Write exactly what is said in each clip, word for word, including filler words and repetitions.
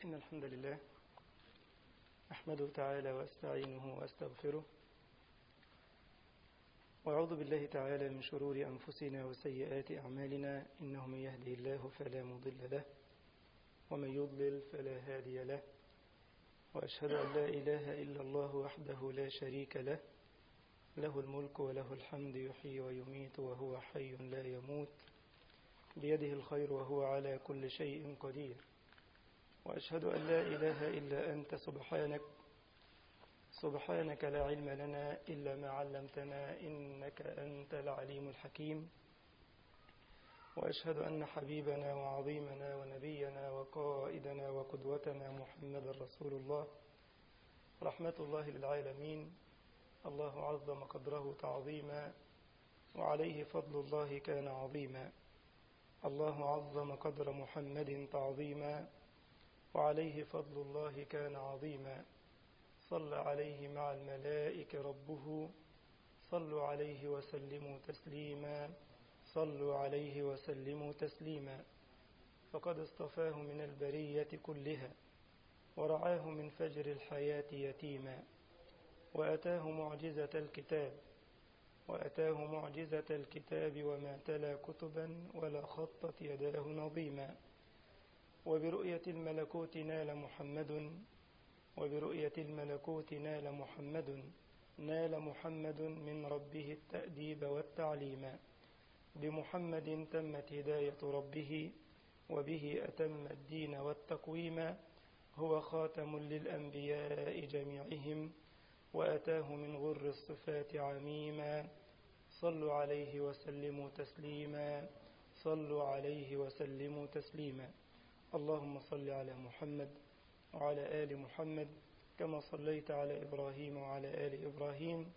إن الحمد لله أحمده تعالى وأستعينه وأستغفره وأعوذ بالله تعالى من شرور أنفسنا وسيئات أعمالنا، إنه من يهده الله فلا مضل له ومن يضلل فلا هادي له، وأشهد أن لا إله إلا الله وحده لا شريك له، له الملك وله الحمد، يحيي ويميت وهو حي لا يموت، بيده الخير وهو على كل شيء قدير. وأشهد أن لا إله إلا أنت سبحانك سبحانك لا علم لنا إلا ما علمتنا، إنك أنت العليم الحكيم. وأشهد أن حبيبنا وعظيمنا ونبينا وقائدنا وقدوتنا محمد رسول الله، رحمة الله للعالمين. الله عظم قدره تعظيما، وعليه فضل الله كان عظيما. الله عظم قدر محمد تعظيما، وعليه فضل الله كان عظيما. صلى عليه مع الملائكة ربه، صلوا عليه وسلموا تسليما، صلوا عليه وسلموا تسليما. فقد اصطفاه من البرية كلها، ورعاه من فجر الحياة يتيما، وأتاه معجزة الكتاب وأتاه معجزة الكتاب وما تلا كتبا ولا خطت يداه نظيما. وبرؤية الملكوت نال محمد وبرؤية الملكوت نال محمد نال محمد من ربه التأديب والتعليم. بمحمد تمت هداية ربه، وبه أتم الدين والتقويم. هو خاتم للأنبياء جميعهم، وأتاه من غر الصفات عميما. صلوا عليه وسلموا تسليما، صلوا عليه وسلموا تسليما. اللهم صل على محمد وعلى آل محمد كما صليت على إبراهيم وعلى آل إبراهيم،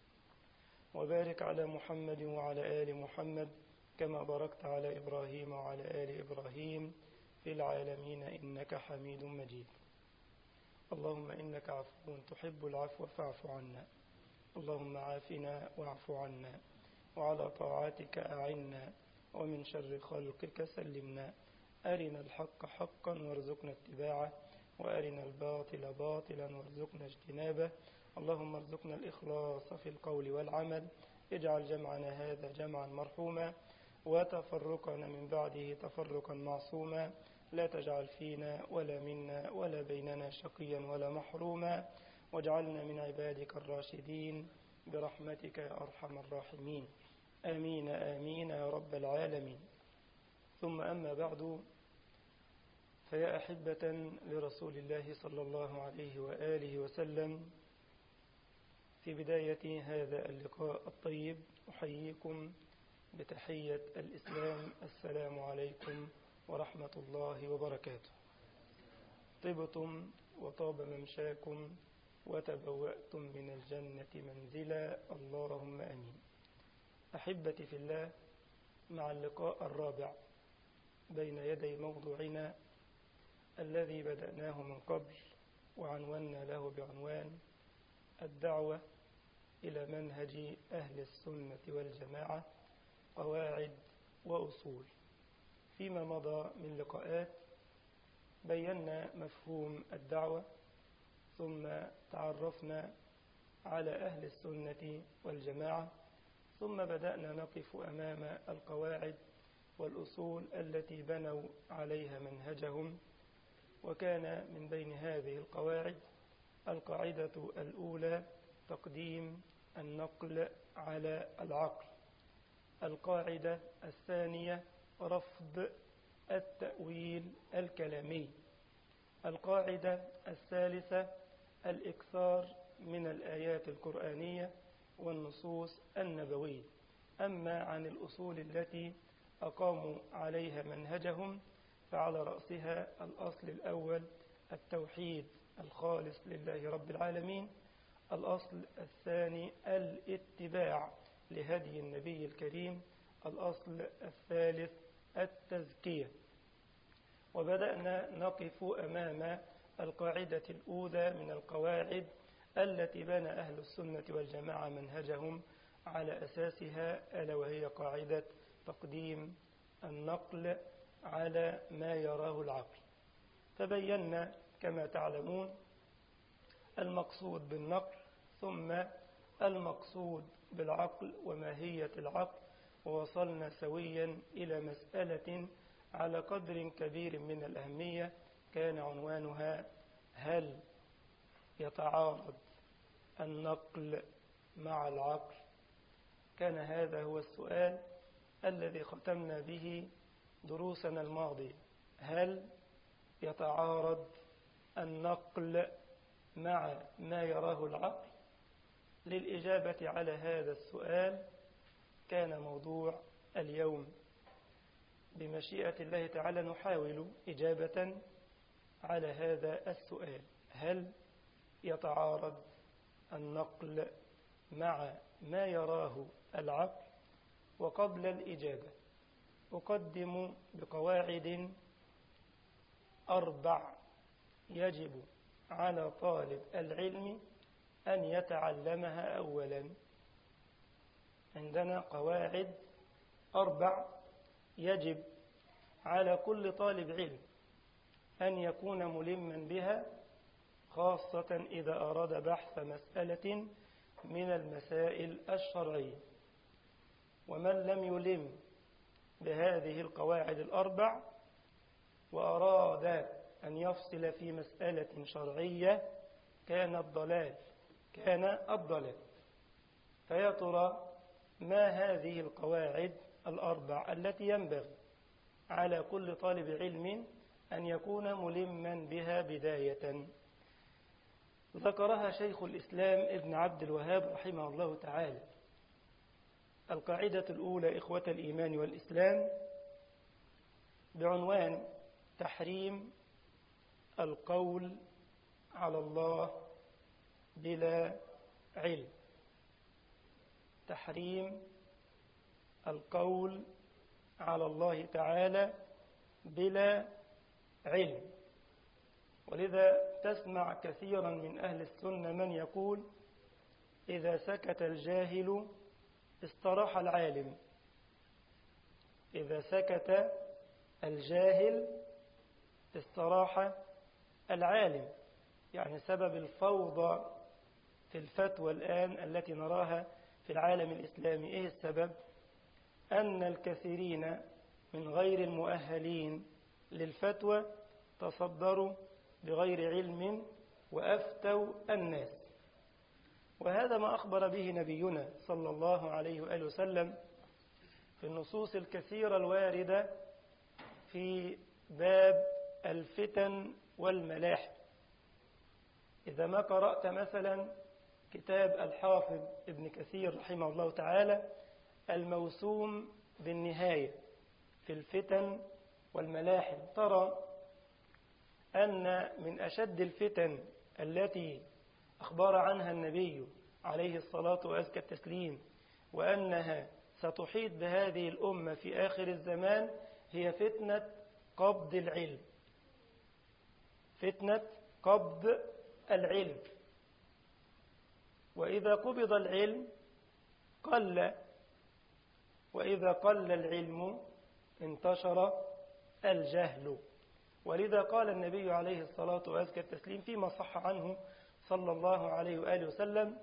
وبارك على محمد وعلى آل محمد كما باركت على إبراهيم وعلى آل إبراهيم في العالمين إنك حميد مجيد. اللهم إنك عفو تحب العفو فاعف عنا. اللهم عافنا واعف عنا، وعلى طاعتك أعنا، ومن شر خلقك سلمنا. أرنا الحق حقا وارزقنا اتباعه، وأرنا الباطل باطلا وارزقنا اجتنابه. اللهم ارزقنا الإخلاص في القول والعمل. اجعل جمعنا هذا جمعا مرحوما، وتفرقنا من بعده تفرقا معصوما. لا تجعل فينا ولا منا ولا بيننا شقيا ولا محروما، واجعلنا من عبادك الراشدين برحمتك يا أرحم الراحمين. آمين آمين يا رب العالمين. ثم أما بعد، فيا أحبة لرسول الله صلى الله عليه وآله وسلم، في بداية هذا اللقاء الطيب أحييكم بتحية الإسلام. السلام عليكم ورحمة الله وبركاته. طبتم وطاب ممشاكم وتبوأتم من الجنة منزلا، اللهم أمين. أحبتي في الله، مع اللقاء الرابع بين يدي موضوعنا الذي بدأناه من قبل، وعنونا له بعنوان الدعوة إلى منهج أهل السنة والجماعة، قواعد وأصول. فيما مضى من لقاءات بينا مفهوم الدعوة، ثم تعرفنا على أهل السنة والجماعة، ثم بدأنا نقف أمام القواعد والأصول التي بنوا عليها منهجهم. وكان من بين هذه القواعد القاعدة الأولى تقديم النقل على العقل. القاعدة الثانية رفض التأويل الكلامي. القاعدة الثالثة الإكثار من الآيات القرآنية والنصوص النبوية. أما عن الأصول التي أقاموا عليها منهجهم، فعلى رأسها الأصل الأول التوحيد الخالص لله رب العالمين. الأصل الثاني الاتباع لهدي النبي الكريم. الأصل الثالث التزكية. وبدأنا نقف أمام القاعدة الأولى من القواعد التي بنى أهل السنة والجماعة منهجهم على أساسها، ألا وهي قاعدة تقديم النقل على ما يراه العقل. تبينا كما تعلمون المقصود بالنقل ثم المقصود بالعقل وماهية العقل، ووصلنا سويا إلى مسألة على قدر كبير من الأهمية كان عنوانها: هل يتعارض النقل مع العقل؟ كان هذا هو السؤال الذي ختمنا به دروسنا الماضية. هل يتعارض النقل مع ما يراه العقل؟ للإجابة على هذا السؤال كان موضوع اليوم. بمشيئة الله تعالى نحاول إجابة على هذا السؤال: هل يتعارض النقل مع ما يراه العقل؟ وقبل الإجابة أقدم بقواعد أربع يجب على طالب العلم أن يتعلمها. أولا، عندنا قواعد أربع يجب على كل طالب علم أن يكون ملما بها، خاصة إذا أراد بحث مسألة من المسائل الشرعية. ومن لم يلم بهذه القواعد الأربع وأراد أن يفصل في مسألة شرعية كان الضلال كان الضلال فيا ترى ما هذه القواعد الأربع التي ينبغي على كل طالب علم أن يكون ملما بها؟ بداية ذكرها شيخ الإسلام ابن عبد الوهاب رحمه الله تعالى. القاعدة الأولى إخوة الإيمان والإسلام بعنوان: تحريم القول على الله بلا علم. تحريم القول على الله تعالى بلا علم. ولذا تسمع كثيرا من أهل السنة من يقول: إذا سكت الجاهل استراح العالم. إذا سكت الجاهل استراح العالم. يعني سبب الفوضى في الفتوى الآن التي نراها في العالم الإسلامي، إيه السبب؟ أن الكثيرين من غير المؤهلين للفتوى تصدروا بغير علم وأفتوا الناس. وهذا ما أخبر به نبينا صلى الله عليه وآله وسلم في النصوص الكثيرة الواردة في باب الفتن والملاحم. إذا ما قرأت مثلا كتاب الحافظ ابن كثير رحمه الله تعالى الموسوم بالنهاية في الفتن والملاحم، ترى أن من أشد الفتن التي أخبر عنها النبي عليه الصلاة وأزكى التسليم وأنها ستحيط بهذه الأمة في آخر الزمان هي فتنة قبض العلم. فتنة قبض العلم. وإذا قبض العلم قل، وإذا قل العلم انتشر الجهل. ولذا قال النبي عليه الصلاة وأزكى التسليم فيما صح عنه صلى الله عليه وآله وسلم: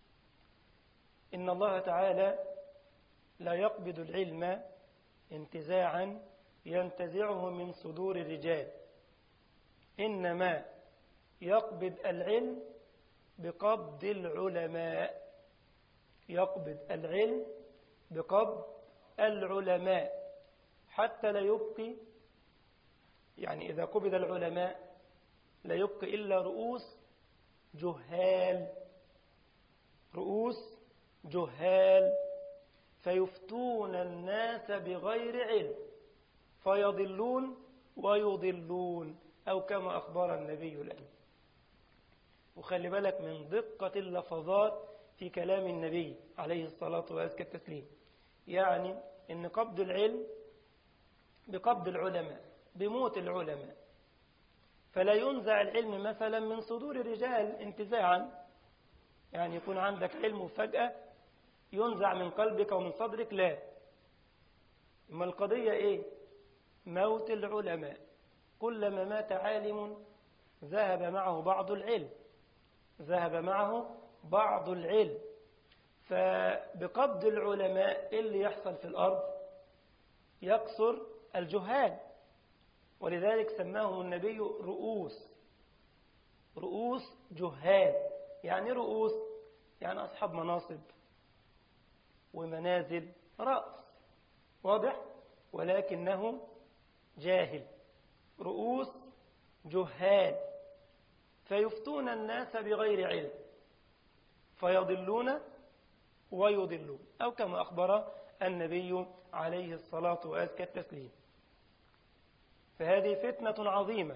إن الله تعالى لا يقبض العلم انتزاعا ينتزعه من صدور الرجال، إنما يقبض العلم بقبض العلماء. يقبض العلم بقبض العلماء حتى لا يبقي، يعني إذا قبض العلماء لا يبقي إلا رؤوس جهال. رؤوس جهال فيفتون الناس بغير علم فيضلون ويضلون، أو كما أخبر النبي الأمين. وخلي بالك من دقة اللفظات في كلام النبي عليه الصلاة وأزكى التسليم، يعني إن قبض العلم بقبض العلماء، بموت العلماء. فلا ينزع العلم مثلا من صدور الرجال انتزاعا، يعني يكون عندك علم وفجأة ينزع من قلبك ومن صدرك، لا. اما القضية ايه؟ موت العلماء. كلما مات عالم ذهب معه بعض العلم ذهب معه بعض العلم فبقبض العلماء اللي يحصل في الأرض يقصر الجهال، ولذلك سماهم النبي رؤوس رؤوس جهال. يعني رؤوس يعني أصحاب مناصب ومنازل، رأس واضح، ولكنه جاهل، رؤوس جهال، فيفتون الناس بغير علم فيضلون ويضلون، أو كما أخبر النبي عليه الصلاة وأزكى التسليم. فهذه فتنة عظيمة.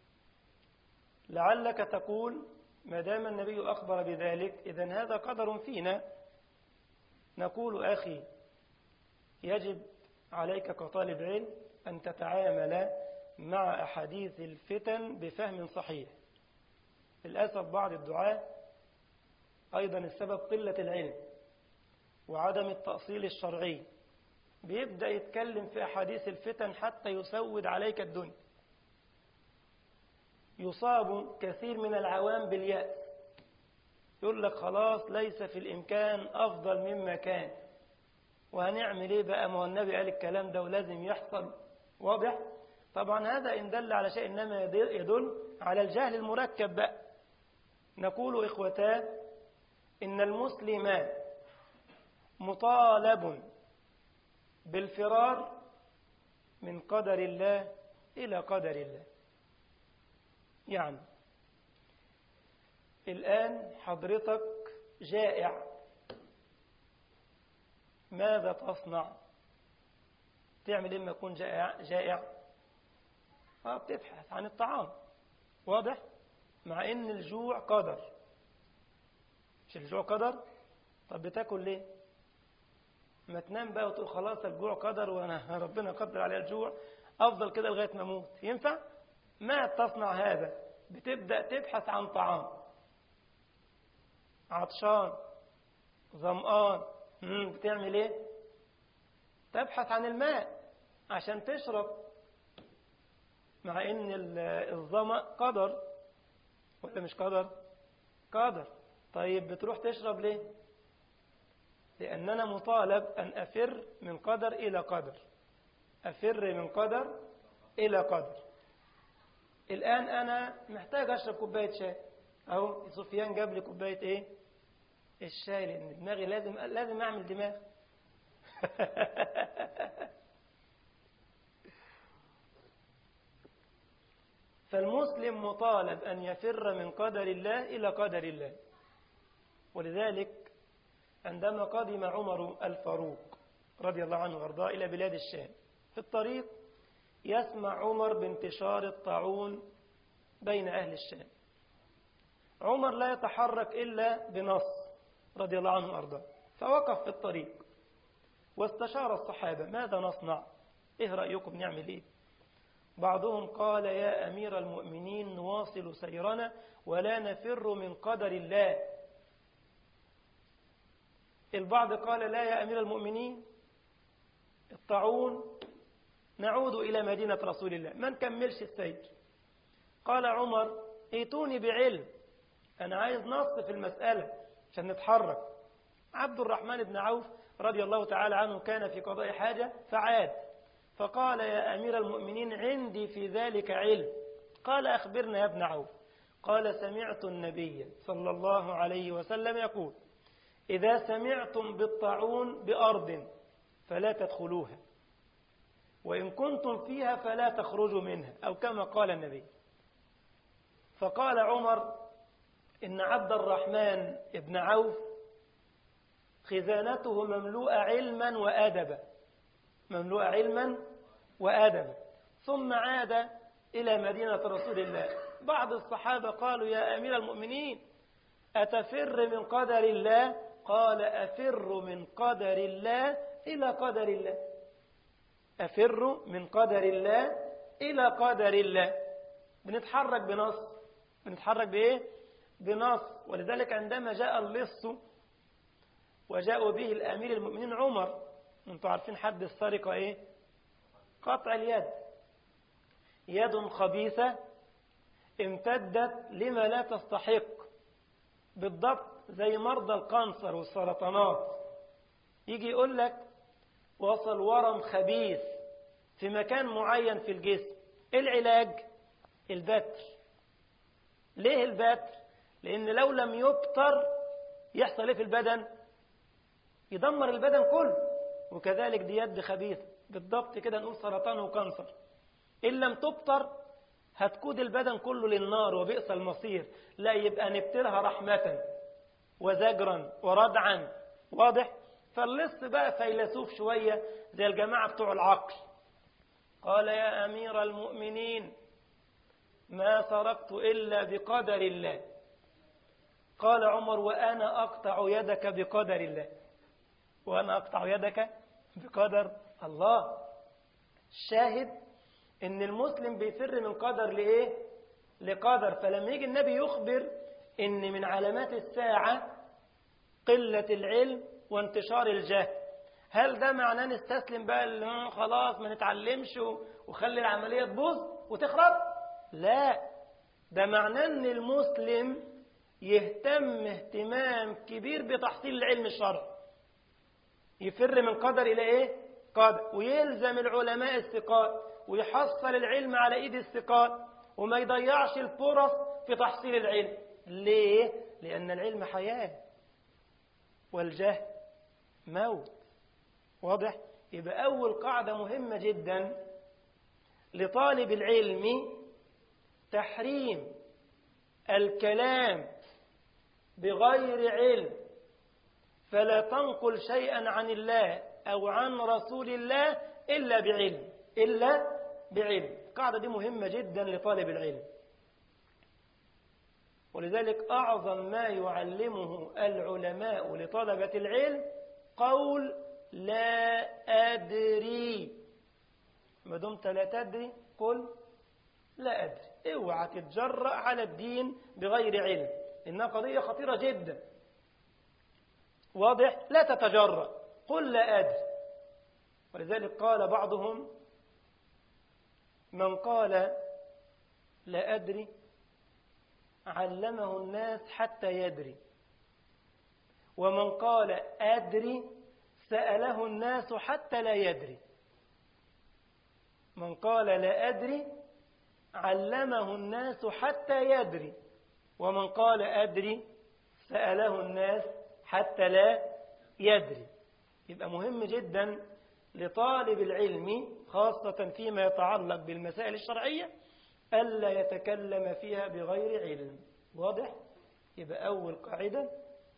لعلك تقول ما دام النبي أخبر بذلك إذن هذا قدر فينا. نقول أخي يجب عليك كطالب علم أن تتعامل مع أحاديث الفتن بفهم صحيح. للأسف بعض الدعاة أيضا السبب قلة العلم وعدم التأصيل الشرعي، بيبدأ يتكلم في أحاديث الفتن حتى يسود عليك الدنيا. يصاب كثير من العوام باليأس، يقول لك خلاص ليس في الإمكان أفضل مما كان، وهنعمل إيه بقى، ما هو النبي قال الكلام ده ولازم يحصل. واضح؟ طبعا هذا إن دل على شيء إنما يدل على الجهل المركب بقى. نقول إخوتاه إن المسلم مطالب بالفرار من قدر الله إلى قدر الله. يعني الآن حضرتك جائع، ماذا تصنع؟ تعمل إما يكون جائع, جائع؟ بتبحث عن الطعام. واضح؟ مع إن الجوع قدر. مش الجوع قدر؟ طب بتاكل ليه؟ ما تنام بقى وتقول خلاص الجوع قدر وأنا ربنا قدر على الجوع، أفضل كده لغاية ما أموت. ينفع؟ ما تصنع هذا، بتبدأ تبحث عن طعام. عطشان، ظمآن، بتعمل ايه؟ تبحث عن الماء عشان تشرب، مع ان الظمأ قدر ولا مش قدر؟ قدر. طيب بتروح تشرب ليه؟ لأننا مطالب أن أفر من قدر إلى قدر، أفر من قدر إلى قدر. الآن أنا محتاج أشرب كوباية شاي، أهو سفيان جاب لي كوباية إيه؟ الشاي، لأن دماغي لازم لازم أعمل دماغ. فالمسلم مطالب أن يفر من قدر الله إلى قدر الله. ولذلك عندما قدم عمر الفاروق رضي الله عنه وارضاه إلى بلاد الشام، في الطريق يسمع عمر بانتشار الطاعون بين أهل الشام. عمر لا يتحرك إلا بنص رضي الله عنه وارضاه، فوقف في الطريق واستشار الصحابة ماذا نصنع؟ إيه رأيكم نعمل إيه؟ بعضهم قال يا أمير المؤمنين نواصل سيرنا ولا نفر من قدر الله. البعض قال لا يا أمير المؤمنين الطاعون نعود إلى مدينة رسول الله ما نكملش السير. قال عمر ائتوني بعلم، أنا عايز نص في المسألة عشان نتحرك. عبد الرحمن بن عوف رضي الله تعالى عنه كان في قضاء حاجة فعاد، فقال يا أمير المؤمنين عندي في ذلك علم. قال أخبرنا يا ابن عوف. قال سمعت النبي صلى الله عليه وسلم يقول إذا سمعتم بالطاعون بأرض فلا تدخلوها، وإن كنتم فيها فلا تخرجوا منها، أو كما قال النبي. فقال عمر إن عبد الرحمن بن عوف خزانته مملوءة علما وأدبا، مملوءة علما وأدبا. ثم عاد إلى مدينة رسول الله. بعض الصحابة قالوا يا أمير المؤمنين أتفر من قدر الله؟ قال أفر من قدر الله إلى قدر الله، أفر من قدر الله إلى قدر الله. بنتحرك بنص، بنتحرك بإيه؟ بنص. ولذلك عندما جاء اللص وجاءوا به الأمير المؤمنين عمر، انتوا عارفين حد السرقة إيه؟ قطع اليد، يد خبيثة امتدت لما لا تستحق، بالضبط زي مرضى الكانسر والسرطانات. يجي يقول لك وصل ورم خبيث في مكان معين في الجسم، ايه العلاج؟ البتر. ليه البتر؟ لأن لو لم يبتر يحصل ايه في البدن؟ يدمر البدن كله. وكذلك دي يد خبيثة بالضبط كده، نقول سرطان وكانسر، إن لم تبتر هتكود البدن كله للنار وبئس المصير. لا، يبقى نبترها رحمة وزجرا وردعا. واضح؟ فاللص بقى فيلسوف شوية زي الجماعة بتوع العقل، قال يا أمير المؤمنين ما سرقت إلا بقدر الله. قال عمر وأنا أقطع يدك بقدر الله. وأنا أقطع يدك بقدر الله. الشاهد إن المسلم بيفر من قدر لإيه؟ لقدر. فلما يجي النبي يخبر إن من علامات الساعة قلة العلم وانتشار الجهل، هل ده معناه نستسلم بقى خلاص ما نتعلمش وخلي العملية تبوظ وتخرب؟ لا، ده معناه ان المسلم يهتم اهتمام كبير بتحصيل العلم الشرعي، يفر من قدر الى ايه؟ قدر، ويلزم العلماء الثقات ويحصل العلم على ايد الثقات وما يضيعش الفرص في تحصيل العلم. ليه؟ لان العلم حياة والجهل موت. واضح؟ يبقى أول قاعدة مهمة جدا لطالب العلم تحريم الكلام بغير علم، فلا تنقل شيئا عن الله أو عن رسول الله إلا بعلم، إلا بعلم. القاعدة دي مهمة جدا لطالب العلم، ولذلك أعظم ما يعلمه العلماء لطلبة العلم قول لا أدري. ما دمت لا تدري قل لا أدري. اوعى تتجرأ على الدين بغير علم، إنها قضية خطيرة جدا. واضح؟ لا تتجرأ، قل لا أدري. ولذلك قال بعضهم من قال لا أدري علمه الناس حتى يدري، ومن قال أدري سأله الناس حتى لا يدري. من قال لا أدري علمه الناس حتى يدري، ومن قال أدري سأله الناس حتى لا يدري. يبقى مهم جدا لطالب العلم خاصة فيما يتعلق بالمسائل الشرعية ألا يتكلم فيها بغير علم. واضح؟ يبقى أول قاعدة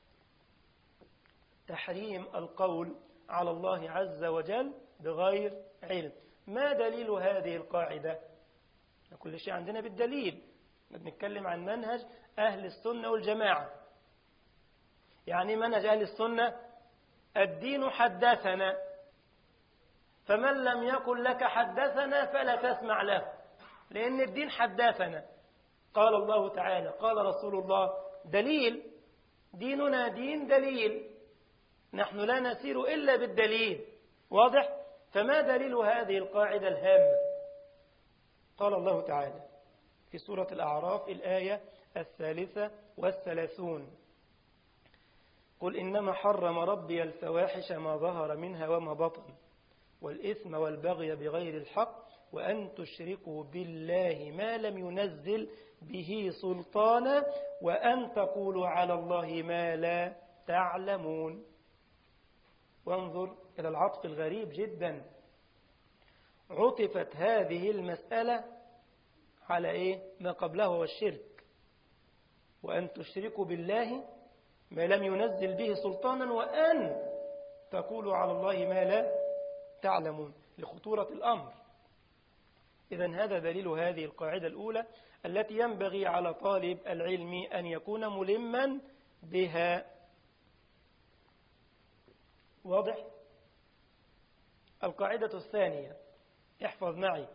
تحريم القول على الله عز وجل بغير علم. ما دليل هذه القاعدة؟ كل شيء عندنا بالدليل. بنتكلم عن منهج أهل السنة والجماعة. يعني منهج أهل السنة الدين حدثنا، فمن لم يقل لك حدثنا فلا تسمع له، لأن الدين حدثنا. قال الله تعالى قال رسول الله، دليل. ديننا دين دليل، نحن لا نسير إلا بالدليل. واضح؟ فما دليل هذه القاعدة الهامة؟ قال الله تعالى في سورة الأعراف الآية الثالثة والثلاثون قل إنما حرم ربي الفواحش ما ظهر منها وما بطن والإثم والبغي بغير الحق وأن تشركوا بالله ما لم ينزل به سلطانا وأن تقولوا على الله ما لا تعلمون. وانظر إلى العطف الغريب جدا، عطفت هذه المسألة على إيه؟ ما قبله والشرك، وأن تشركوا بالله ما لم ينزل به سلطانا وأن تقولوا على الله ما لا تعلمون، لخطورة الأمر. إذن هذا دليل هذه القاعدة الأولى التي ينبغي على طالب العلم أن يكون ملما بها. واضح؟ القاعدة الثانية، احفظ معي،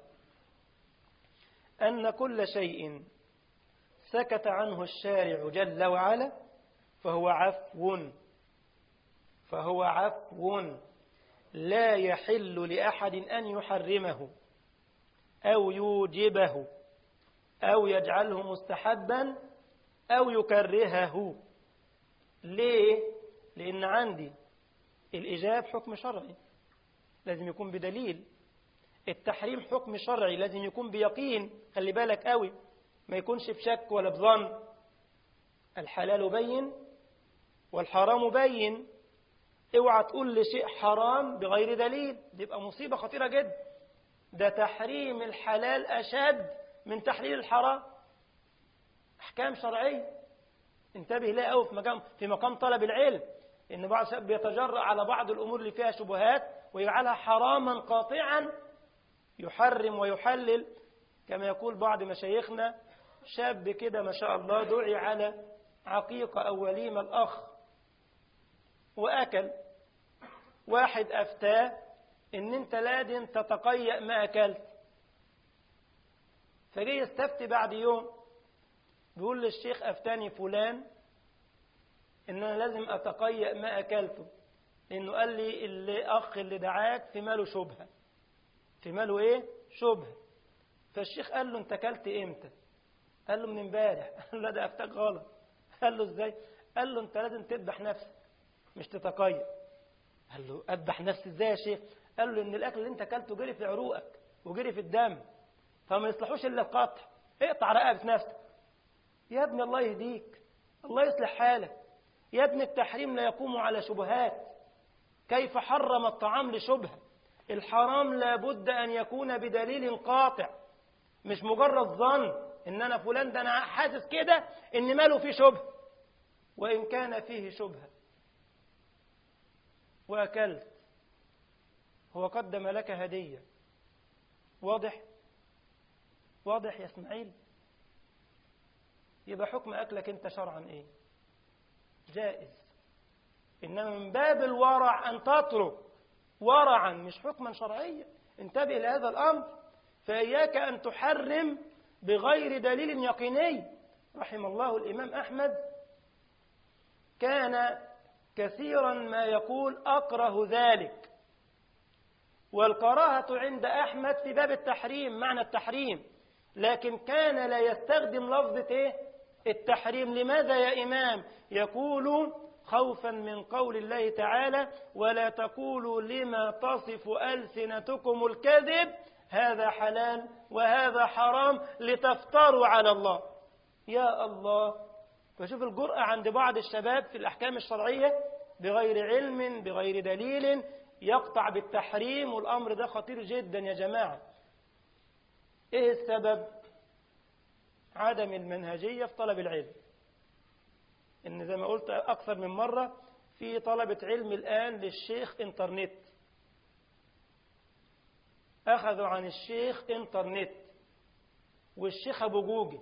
أن كل شيء سكت عنه الشارع جل وعلا فهو عفو، فهو عفو لا يحل لأحد أن يحرمه أو يوجبه أو يجعله مستحبا أو يكرهه. ليه؟ لأن عندي الإيجاب حكم شرعي لازم يكون بدليل، التحريم حكم شرعي لازم يكون بيقين، خلي بالك قوي ما يكونش بشك ولا بظن. الحلال بين والحرام بين، اوعى تقول لي شيء حرام بغير دليل، دي يبقى مصيبة خطيرة جدا. ده تحريم الحلال أشد من تحليل الحرام، أحكام شرعية. انتبه لها قوي في مقام في مقام طلب العلم، إن بعض الشباب بيتجرأ على بعض الأمور اللي فيها شبهات ويجعلها حراما قاطعا، يحرم ويحلل. كما يقول بعض مشايخنا، شاب كده ما شاء الله دعي على عقيقة أو وليمة الأخ وأكل، واحد أفتاه إن أنت لازم تتقيأ ما أكلت، فجي يستفتي بعد يوم بيقول للشيخ أفتاني فلان إن أنا لازم أتقيأ ما أكلته، لأنه قال لي اللي أخ اللي دعاك في ماله شبهة، في ماله إيه؟ شبهة. فالشيخ قال له أنت أكلت إمتى؟ قال له من امبارح. قال له ده أفتاك غلط. قال له إزاي؟ قال له أنت لازم تذبح نفسك مش تتقيأ. قال له أذبح نفسي إزاي يا شيخ؟ قال له إن الأكل اللي أنت أكلته جري في عروقك وجري في الدم، فما يصلحوش إلا القطع، اقطع رقبة نفسك. يا ابني الله يهديك، الله يصلح حالك يا ابني، التحريم لا يقوم على شبهات. كيف حرم الطعام لشبهة؟ الحرام لابد أن يكون بدليل قاطع، مش مجرد ظن إن أنا فلان ده أنا حاسس كده إن ماله فيه شبهة، وإن كان فيه شبهة وأكلت، هو قدم لك هدية. واضح؟ واضح يا اسماعيل؟ يبقى حكم أكلك أنت شرعا إيه؟ جائز، إنما من باب الورع أن تترك ورعا مش حكما شرعيا. انتبه لهذا الأمر، فإياك أن تحرم بغير دليل يقيني. رحم الله الإمام أحمد، كان كثيرا ما يقول أكره ذلك، والكراهة عند أحمد في باب التحريم، معنى التحريم، لكن كان لا يستخدم لفظة إيه؟ التحريم. لماذا يا إمام؟ يقول خوفا من قول الله تعالى ولا تقولوا لما تصف ألسنتكم الكذب هذا حلال وهذا حرام لتفتروا على الله. يا الله، فشوف الجرأة عند بعض الشباب في الأحكام الشرعية بغير علم بغير دليل يقطع بالتحريم، والأمر ده خطير جدا يا جماعة. إيه السبب؟ عدم المنهجية في طلب العلم. إن زي ما قلت أكثر من مرة، في طلبة علم الآن للشيخ إنترنت، أخذوا عن الشيخ إنترنت، والشيخ أبو جوجل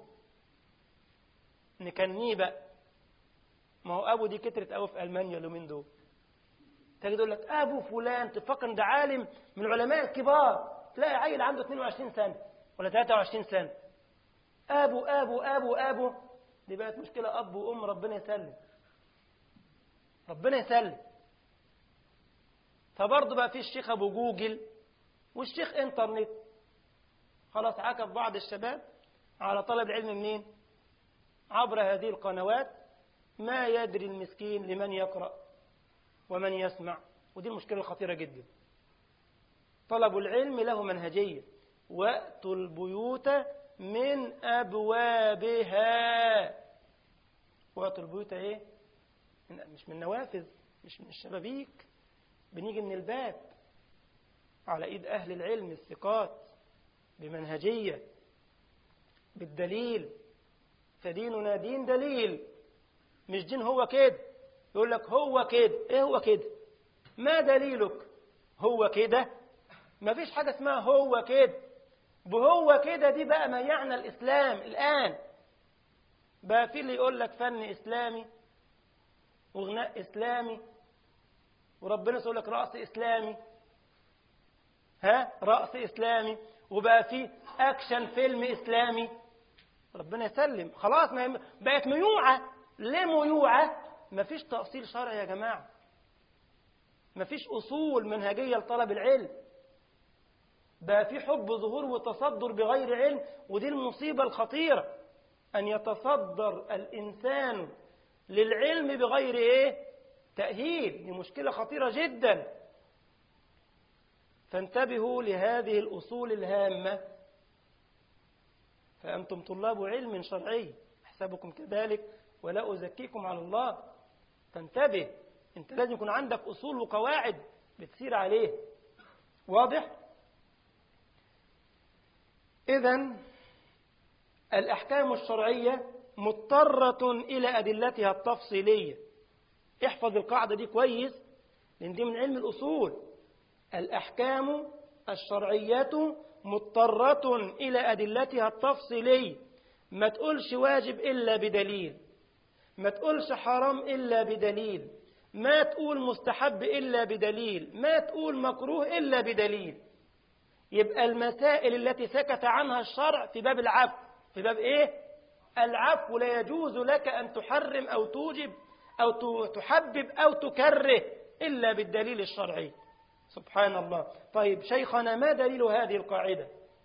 نكنيه بقى. ما هو أبو دي كترت أوي في ألمانيا اليومين دول، تجد يقول لك أبو فلان، تفكر ده عالم من العلماء الكبار، تلاقي عيل عنده اثنين وعشرين سنة ولا ثلاثة وعشرين سنة، أبو أبو أبو أبو. دي بقت مشكلة أب وأم، ربنا يسلم ربنا يسلم. فبرضه بقى في الشيخ أبو جوجل والشيخ إنترنت. خلاص عكف بعض الشباب على طلب العلم منين؟ عبر هذه القنوات، ما يدري المسكين لمن يقرأ ومن يسمع، ودي المشكلة الخطيرة جدا. طلب العلم له منهجية، وأتوا البيوت من أبوابها. وأتوا البيوت إيه؟ مش من نوافذ، مش من الشبابيك، بنيجي من الباب على إيد أهل العلم الثقات بمنهجية بالدليل. فديننا دين دليل، مش دين هو كده. يقول لك هو كده، إيه هو كده؟ ما دليلك؟ هو كده؟ ما فيش حاجة اسمها هو كده. بهو كده دي بقى ما يعنى الإسلام الآن. بقى في اللي يقول لك فن إسلامي وغناء إسلامي، وربنا يقول لك رأس إسلامي، ها رأس إسلامي، وبقى في أكشن فيلم إسلامي. ربنا يسلم. خلاص ما بقت ميوعة. ليه ميوعة؟ ما فيش تأصيل شرعي يا جماعة، ما فيش أصول منهجية لطلب العلم. بقى في حب ظهور وتصدر بغير علم، ودي المصيبة الخطيرة، أن يتصدر الإنسان للعلم بغير إيه؟ تأهيل. دي مشكلة خطيرة جدا. فانتبهوا لهذه الأصول الهامة. فأنتم طلاب علم شرعي، أحسبكم كذلك ولا أزكيكم على الله. فانتبه، أنت لازم يكون عندك أصول وقواعد بتسير عليه. واضح؟ إذن الأحكام الشرعية مضطرة إلى أدلتها التفصيلية. احفظ القاعدة دي كويس، لأن دي من علم الأصول. الأحكام الشرعية مضطرة إلى أدلتها التفصيلية. ما تقولش واجب إلا بدليل، ما تقولش حرام إلا بدليل، ما تقول مستحب إلا بدليل، ما تقول مكروه إلا بدليل. يبقى المسائل التي سكت عنها الشرع في باب العفو، في باب إيه؟ العفو. لا يجوز لك أن تحرم أو توجب أو تحبب أو تكره إلا بالدليل الشرعي. سبحان الله. طيب شيخنا، ما دليل هذه القاعدة؟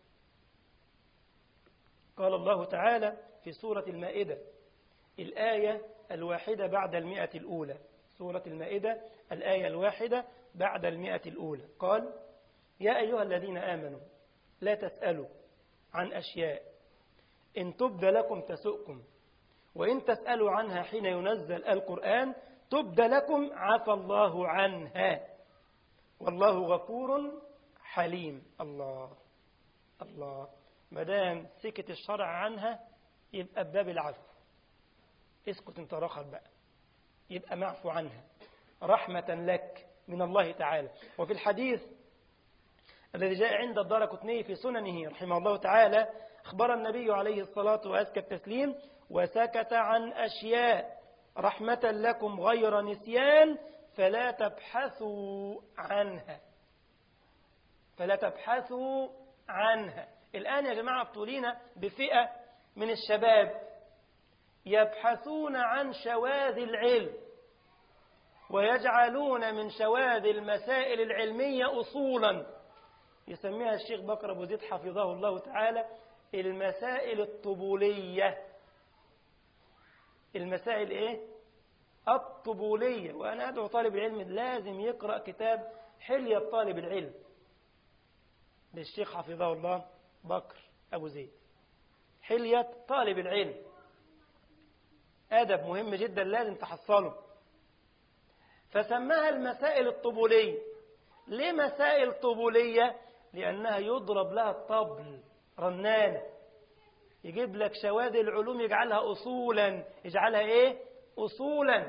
قال الله تعالى في سورة المائدة الآية الواحدة بعد المئة الأولى. سورة المائدة الآية الواحدة بعد المئة الأولى. قال: يا أيها الذين آمنوا لا تسألوا عن أشياء إن تبد لكم تسؤكم، وإن تسألوا عنها حين ينزل القرآن تبد لكم عفى الله عنها والله غفور حليم. الله الله. مدام سكت الشرع عنها يبقى بباب العفو. اسكت انت رخر بقى، يبقى معفو عنها رحمة لك من الله تعالى. وفي الحديث الذي جاء عند الدارقطني في سننه رحمه الله تعالى، أخبر النبي عليه الصلاة وأزكى التسليم: وسكت عن أشياء رحمة لكم غير نسيان فلا تبحثوا عنها. فلا تبحثوا عنها. الآن يا جماعة ابتلينا بفئة من الشباب يبحثون عن شواذ العلم، ويجعلون من شواذ المسائل العلمية أصولا، يسميها الشيخ بكر أبو زيد حفظه الله تعالى المسائل الطبولية. المسائل إيه؟ الطبولية. وأنا أدعو طالب العلم لازم يقرأ كتاب حلية طالب العلم للشيخ حفظه الله بكر أبو زيد. حلية طالب العلم أدب مهم جدا لازم تحصله. فسماها المسائل الطبولية. ليه مسائل طبولية؟ لأنها يضرب لها الطبل رنانة، يجيب لك شواذ العلوم يجعلها أصولا. يجعلها إيه؟ أصولا.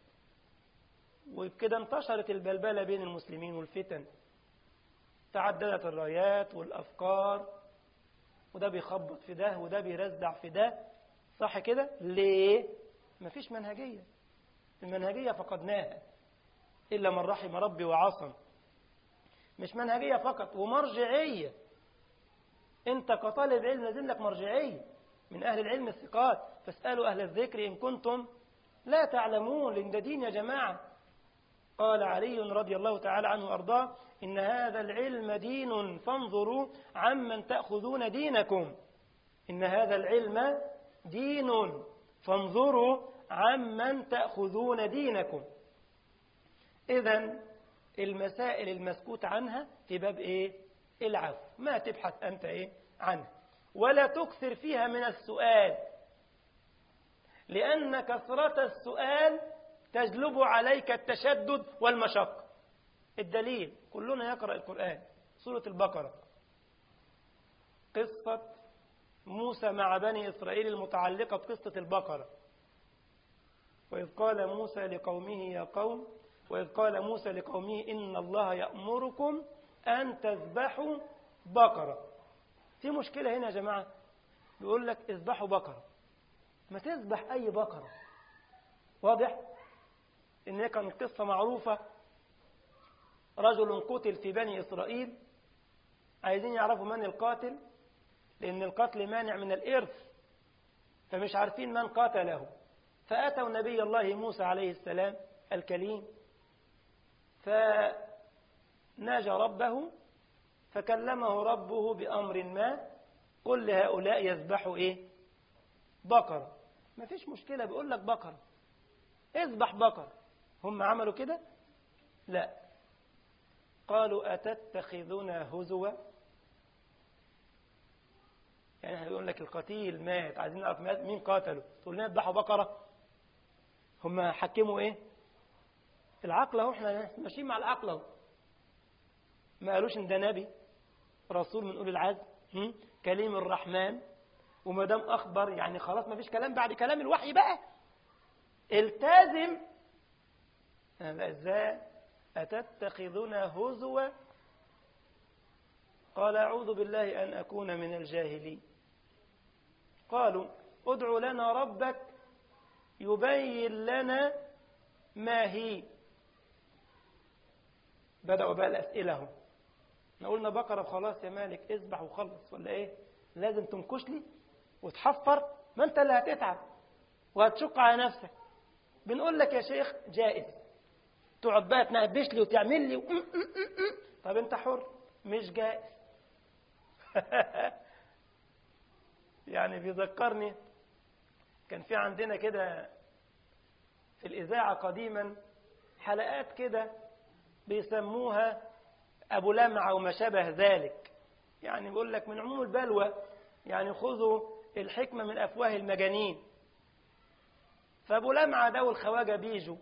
وبكده انتشرت البلبلة بين المسلمين والفتن، تعددت الرايات والأفكار، وده بيخبط في ده وده بيرزع في ده. صح كده؟ ليه؟ مفيش منهجية. المنهجية فقدناها إلا من رحم ربي وعصم. مش منهجية فقط، ومرجعية. أنت كطالب علم لازم لك مرجعية من أهل العلم الثقات. فاسألوا أهل الذكر إن كنتم لا تعلمون. لأن ده دين يا جماعة. قال علي رضي الله تعالى عنه وأرضاه: إن هذا العلم دين فانظروا عمن تأخذون دينكم. إن هذا العلم دين فانظروا عمن تأخذون دينكم. إذن المسائل المسكوت عنها في باب إيه؟ العفو. ما تبحث أنت إيه عنها، ولا تكثر فيها من السؤال، لأن كثرة السؤال تجلب عليك التشدد والمشقة. الدليل: كلنا يقرأ القرآن، سورة البقرة، قصة موسى مع بني إسرائيل المتعلقة بقصة البقرة. وإذ قال موسى لقومه يا قوم وإذ قال موسى لقومه إن الله يأمركم أن تذبحوا بقرة. في مشكلة هنا يا جماعة، بيقول لك اذبحوا بقرة. ما تذبح أي بقرة. واضح؟ إن هي كانت قصة معروفة. رجل قتل في بني إسرائيل، عايزين يعرفوا من القاتل، لأن القتل مانع من الإرث، فمش عارفين من قتله. فأتوا نبي الله موسى عليه السلام الكليم، فناجى ربه فكلمه ربه بأمر ما، قل لهؤلاء يذبحوا إيه؟ بقرة. ما فيش مشكلة، بيقول لك بقرة، اذبح بقرة. هم عملوا كده؟ لا، قالوا أتتخذنا هزوا. يعني احنا بيقول لك القتيل مات، عايزين نعرف مين قاتله، تقول لنا اذبحوا بقرة. هم حكموا ايه؟ العقل اهو، احنا ماشيين مع العقل اهو. ما قالوش ان ده نبي رسول من اولي العزم كليم الرحمن، وما دام اخبر يعني خلاص ما فيش كلام بعد كلام الوحي بقى، التزم. ازاي أتتخذنا هزوا؟ قال أعوذ بالله أن أكون من الجاهلين. قالوا ادع لنا ربك يبين لنا ما هي. بدأوا بقى الأسئلة هم. قلنا بقرة خلاص يا مالك، اذبح وخلص، ولا ايه؟ لازم تنكش لي وتحفر؟ ما انت اللي هتتعب وهتشق على نفسك. بنقول لك يا شيخ جائز، تقعد بقى تنهبش لي وتعمل لي. طب انت حر، مش جائز. يعني بيذكرني كان في عندنا كده في الإذاعة قديما حلقات كده بيسموها أبو لمعة وما شابه ذلك. يعني بيقول لك من عموم البلوى يعني خذوا الحكمة من أفواه المجانين. فأبو لمعة ده والخواجة بيجوا،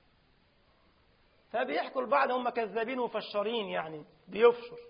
فبيحكوا البعض هم كذابين وفشارين، يعني بيفشر.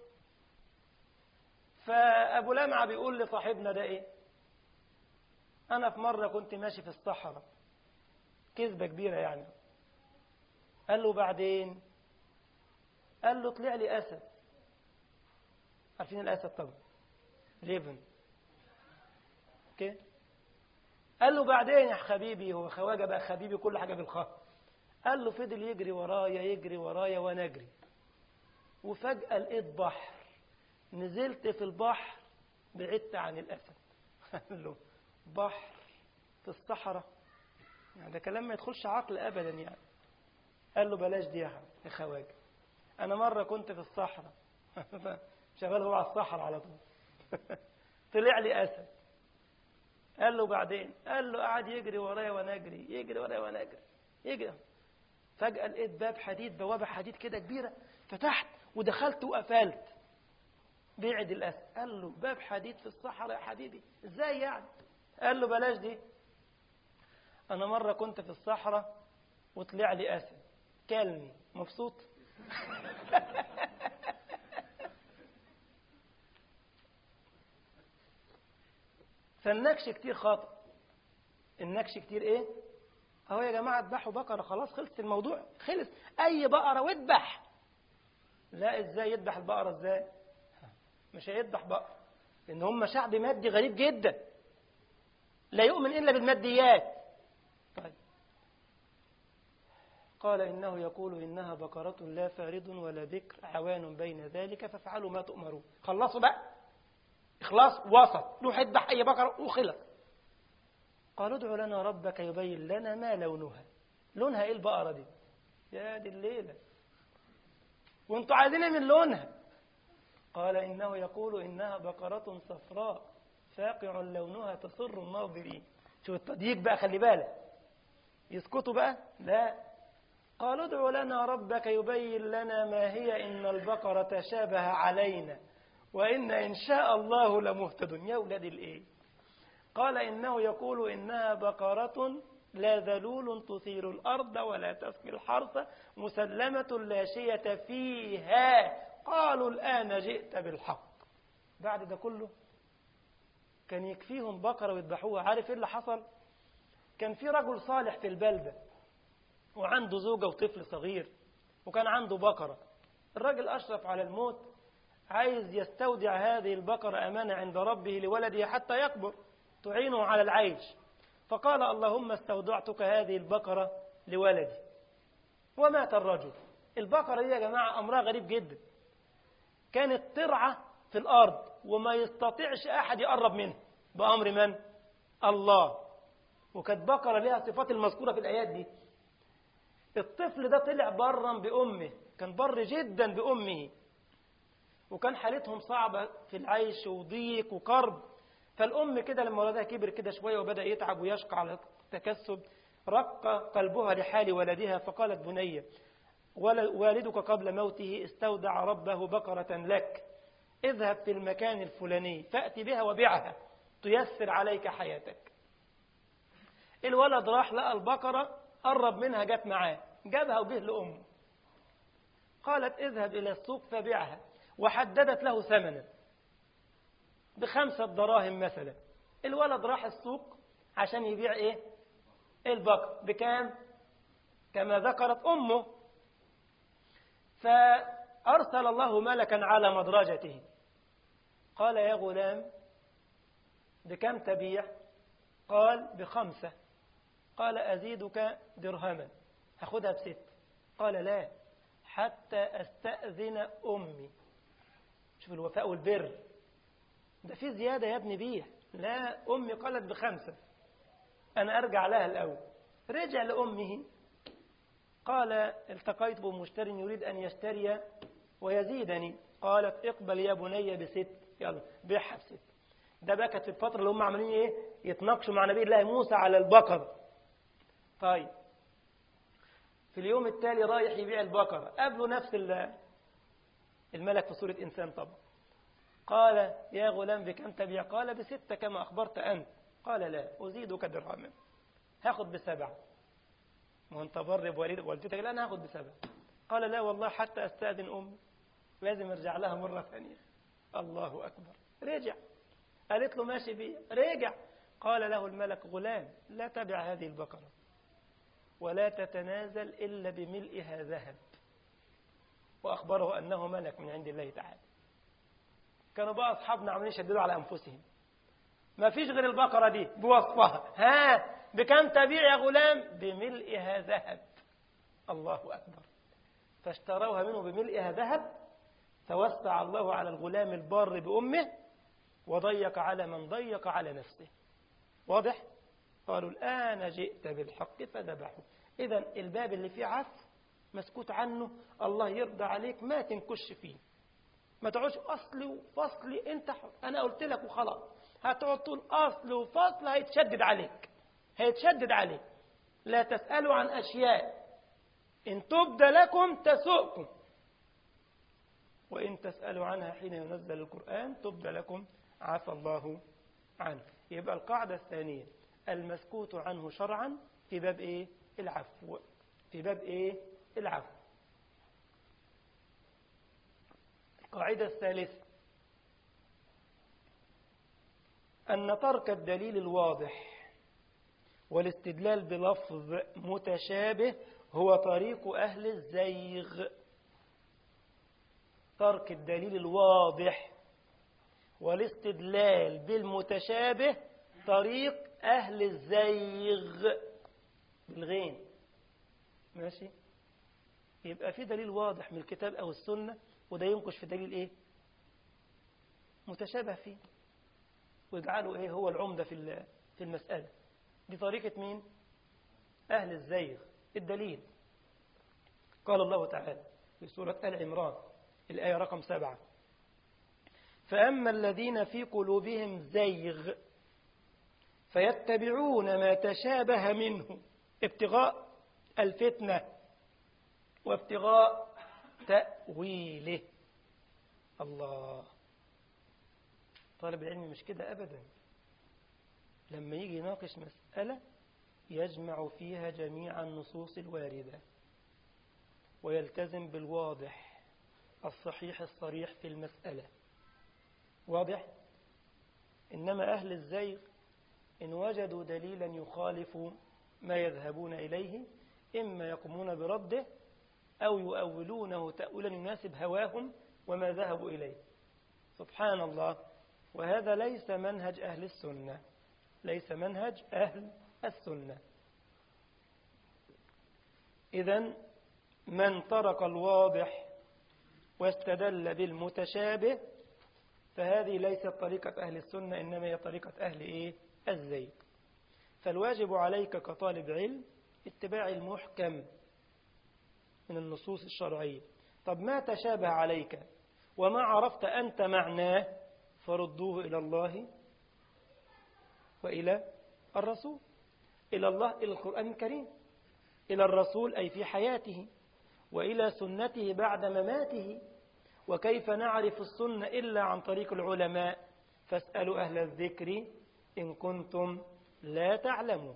فأبو لمعة بيقول لصاحبنا ده إيه، أنا في مرة كنت ماشي في الصحراء، كذبة كبيرة يعني. قال له بعدين؟ قال له طلع لي أسد. عارفين الأسد طبعا، ليفن اوكي. قال له بعدين يا حبيبي، هو خواجه بقى حبيبي كل حاجة بالخاء. قال له فضل يجري ورايا يجري ورايا وانا اجري، وفجأة لقيت بحر، نزلت في البحر بعدت عن الأسد. قال له بحر في الصحراء؟ يعني ده كلام ما يدخلش عقل أبدا يعني. قال له بلاش دي يا خواجه، أنا مرة كنت في الصحراء شغال هو على الصحراء على طول. طلع لي أسد. قال له بعدين؟ قال له قعد يجري ورايا وانا اجري يجري ورايا وانا اجري يجري. فجأة لقيت باب حديد، بوابة حديد كده كبيرة، فتحت ودخلت وقفلت بعد الأسد. قال له باب حديد في الصحراء يا حبيبي، ازاي يعني؟ قال له بلاش دي، أنا مرة كنت في الصحراء وطلع لي أسد كلني. مبسوط؟ فالنكش كتير خاطئ. النكش كتير ايه؟ اهو يا جماعة اذبحوا بقرة خلاص، خلص الموضوع، خلص. اي بقرة واذبح. لا، ازاي يذبح البقرة؟ ازاي؟ مش هيذبح بقرة، لان هم شعب مادي غريب جدا، لا يؤمن الا بالماديات. طيب قال إنه يقول إنها بقرة لا فارض ولا بكر عوان بين ذلك فافعلوا ما تؤمرون. خلصوا بقى، إخلاص وسط، روح اذبح أي بقرة وخلص. قالوا ادع لنا ربك يبين لنا ما لونها. لونها إيه البقرة دي؟ يا دي الليلة، وانتوا عايزين من لونها؟ قال إنه يقول إنها بقرة صفراء فاقع لونها تسر الناظرين. شو التضييق بقى، خلي بالك. يسكتوا بقى؟ لا. قالوا ادع لنا ربك يبين لنا ما هي إن البقرة تشابه علينا وإن إن شاء الله لمهتدون. يا ولاد الإيه؟ قال إنه يقول إنها بقرة لا ذلول تثير الأرض ولا تسقي الحرث مسلمة لا شية فيها. قالوا الآن جئت بالحق. بعد ده كله كان يكفيهم بقرة ويذبحوها. عارف إيه اللي حصل؟ كان في رجل صالح في البلدة وعنده زوجة وطفل صغير وكان عنده بقرة. الرجل أشرف على الموت، عايز يستودع هذه البقرة أمانة عند ربه لولده حتى يكبر تعينه على العيش. فقال اللهم استودعتك هذه البقرة لولدي. ومات الرجل. البقرة دي يا جماعة أمرها غريب جدا، كانت ترعى في الأرض وما يستطيعش أحد يقرب منها بأمر من؟ الله. وكانت بقرة لها صفات المذكورة في الآيات دي. الطفل ده طلع برا بأمه، كان بر جدا بأمه، وكان حالتهم صعبة في العيش وضيق وكرب. فالأم كده لما ولدها كبر كده شوية وبدأ يتعب ويشقى على التكسب، رق قلبها لحال ولدها فقالت: بني، والدك قبل موته استودع ربه بقرة لك، اذهب في المكان الفلاني فأتي بها وبيعها تيسر عليك حياتك. الولد راح لقى البقرة، قرب منها، جت معاه، جابها وبه لأمه. قالت: اذهب إلى السوق فبيعها، وحددت له ثمنا بخمسة دراهم مثلا. الولد راح السوق عشان يبيع ايه؟ البقر. بكام؟ كما ذكرت أمه. فأرسل الله ملكا على مدرجته، قال: يا غلام بكم تبيع؟ قال: بخمسة. قال: أزيدك درهما، هاخدها بست. قال: لا، حتى أستأذن أمي. شوف الوفاء والبر، ده في زيادة يا ابني بيع. لا، أمي قالت بخمسة، أنا أرجع لها الأول. رجع لأمه، قال: التقيت بمشتر يريد أن يشتري ويزيدني. قالت: اقبل يا بني بست، يلا بيعها بست. ده بقى كانت في الفترة اللي هم عمالين ايه؟ يتناقشوا مع نبي الله موسى على البقر. طيب، في اليوم التالي رايح يبيع البقرة، قابله نفس الملك في صورة إنسان طبعا. قال: يا غلام بكم تبيع؟ قال: بستة كما أخبرت أنت. قال: لا، أزيدك درهما، هاخد بسبعة. ما أنت بر بوالدك والدتك. لا، أنا هاخد بسبعة. قال: لا والله، حتى أستأذن أمي، لازم ارجع لها مرة ثانية. الله أكبر. رجع، قالت له: ماشي بيه. رجع، قال له الملك: غلام، لا تبع هذه البقرة ولا تتنازل إلا بملئها ذهب. وأخبره أنه ملك من عند الله تعالى. كانوا بقى أصحابنا عمالين يشددوا على أنفسهم، ما فيش غير البقرة دي بوصفها، ها بكم تبيع يا غلام؟ بملئها ذهب. الله أكبر. فاشتروها منه بملئها ذهب، توسع الله على الغلام البار بأمه، وضيق على من ضيق على نفسه. واضح؟ قالوا: الآن جئت بالحق فذبحوا. إذن الباب اللي فيه عفو مسكوت عنه، الله يرضى عليك ما تنكش فيه، ما تقعدش أصلي وفصلي، أنت حر. أنا قلت لك وخلاص، هتقعد تقول أصل وفصل، هيتشدد عليك، هيتشدد عليك. لا تسألوا عن أشياء إن تبد لكم تسؤكم، وإن تسألوا عنها حين ينزل القرآن تبد لكم عفى الله عنه. يبقى القاعدة الثانية: المسكوت عنه شرعا في باب إيه؟ العفو. في باب إيه؟ العفو. القاعدة الثالثة: أن ترك الدليل الواضح والاستدلال بلفظ متشابه هو طريق أهل الزيغ. ترك الدليل الواضح والاستدلال بالمتشابه طريق أهل الزيغ بالغين. ماشي؟ يبقى في دليل واضح من الكتاب أو السنة، وده ينقش في دليل إيه؟ متشابه فيه، ويجعله إيه هو العمدة في في المسألة. دي طريقة مين؟ أهل الزيغ. الدليل قال الله تعالى في سورة آل عمران الآية رقم سبعة: فأما الذين في قلوبهم زيغ فيتبعون ما تشابه منه ابتغاء الفتنة وابتغاء تأويله. الله. طالب العلم مش كده أبدا، لما يجي يناقش مسألة يجمع فيها جميع النصوص الواردة ويلتزم بالواضح الصحيح الصريح في المسألة. واضح؟ إنما أهل الزيغ إن وجدوا دليلا يخالف ما يذهبون إليه إما يقومون برده أو يؤولونه تأويلا يناسب هواهم وما ذهبوا إليه. سبحان الله. وهذا ليس منهج أهل السنة، ليس منهج أهل السنة. إذن من ترك الواضح واستدل بالمتشابه فهذه ليست طريقة أهل السنة، إنما هي طريقة أهل إيه؟ الزيغ. فالواجب عليك كطالب علم اتباع المحكم من النصوص الشرعية. طب ما تشابه عليك وما عرفت أنت معناه فردوه إلى الله وإلى الرسول. إلى الله إلى القرآن الكريم، إلى الرسول أي في حياته، وإلى سنته بعد مماته. وكيف نعرف السنة إلا عن طريق العلماء؟ فاسألوا أهل الذكر إن كنتم لا تعلمون.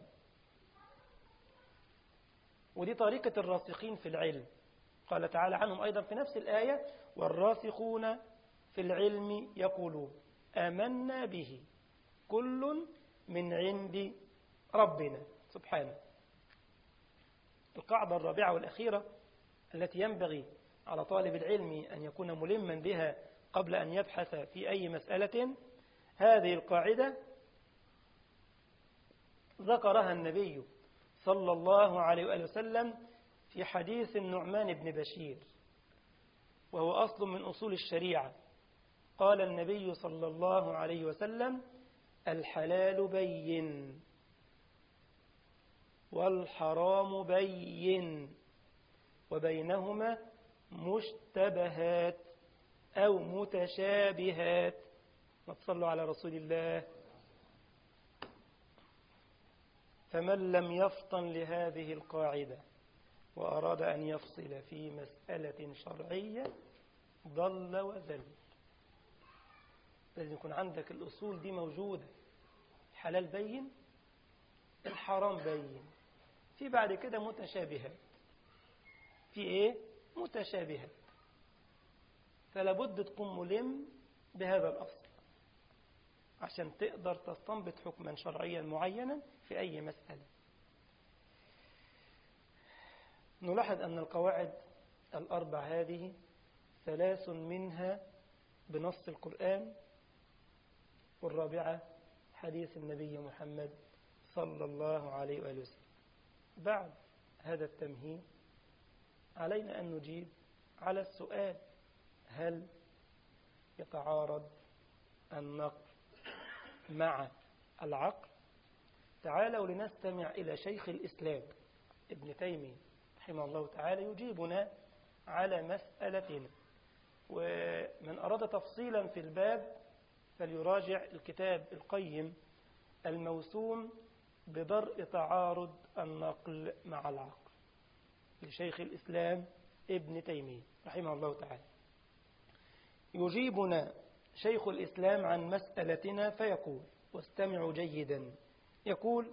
ودي طريقة الراسخين في العلم، قال تعالى عنهم أيضا في نفس الآية: والراسخون في العلم يقولون آمنا به كل من عند ربنا. سبحانه. القاعدة الرابعة والأخيرة التي ينبغي على طالب العلم أن يكون ملما بها قبل أن يبحث في أي مسألة، هذه القاعدة ذكرها النبي صلى الله عليه وآله وسلم في حديث النعمان بن بشير، وهو أصل من أصول الشريعة. قال النبي صلى الله عليه وسلم: الحلال بين والحرام بين وبينهما مشتبهات أو متشابهات. ما تصلوا على رسول الله. فمن لم يفطن لهذه القاعدة وأراد أن يفصل في مسألة شرعية ضل وذل. لازم يكون عندك الأصول دي موجودة. الحلال بين، الحرام بين، في بعد كده متشابهات. في إيه؟ متشابهات. فلا بد تكون ملم بهذا الأصل عشان تقدر تستنبط حكما شرعيا معينا في أي مسألة. نلاحظ أن القواعد الأربع هذه ثلاث منها بنص القرآن، والرابعة حديث النبي محمد صلى الله عليه وآله وسلم. بعد هذا التمهيد علينا أن نجيب على السؤال: هل يتعارض النقل مع العقل؟ تعالوا لنستمع إلى شيخ الإسلام ابن تيمية رحمه الله تعالى يجيبنا على مسألتنا. ومن أراد تفصيلا في الباب فليراجع الكتاب القيم الموسوم بدرء تعارض النقل مع العقل لشيخ الإسلام ابن تيمية رحمه الله تعالى. يجيبنا شيخ الإسلام عن مسألتنا فيقول، واستمعوا جيدا، يقول: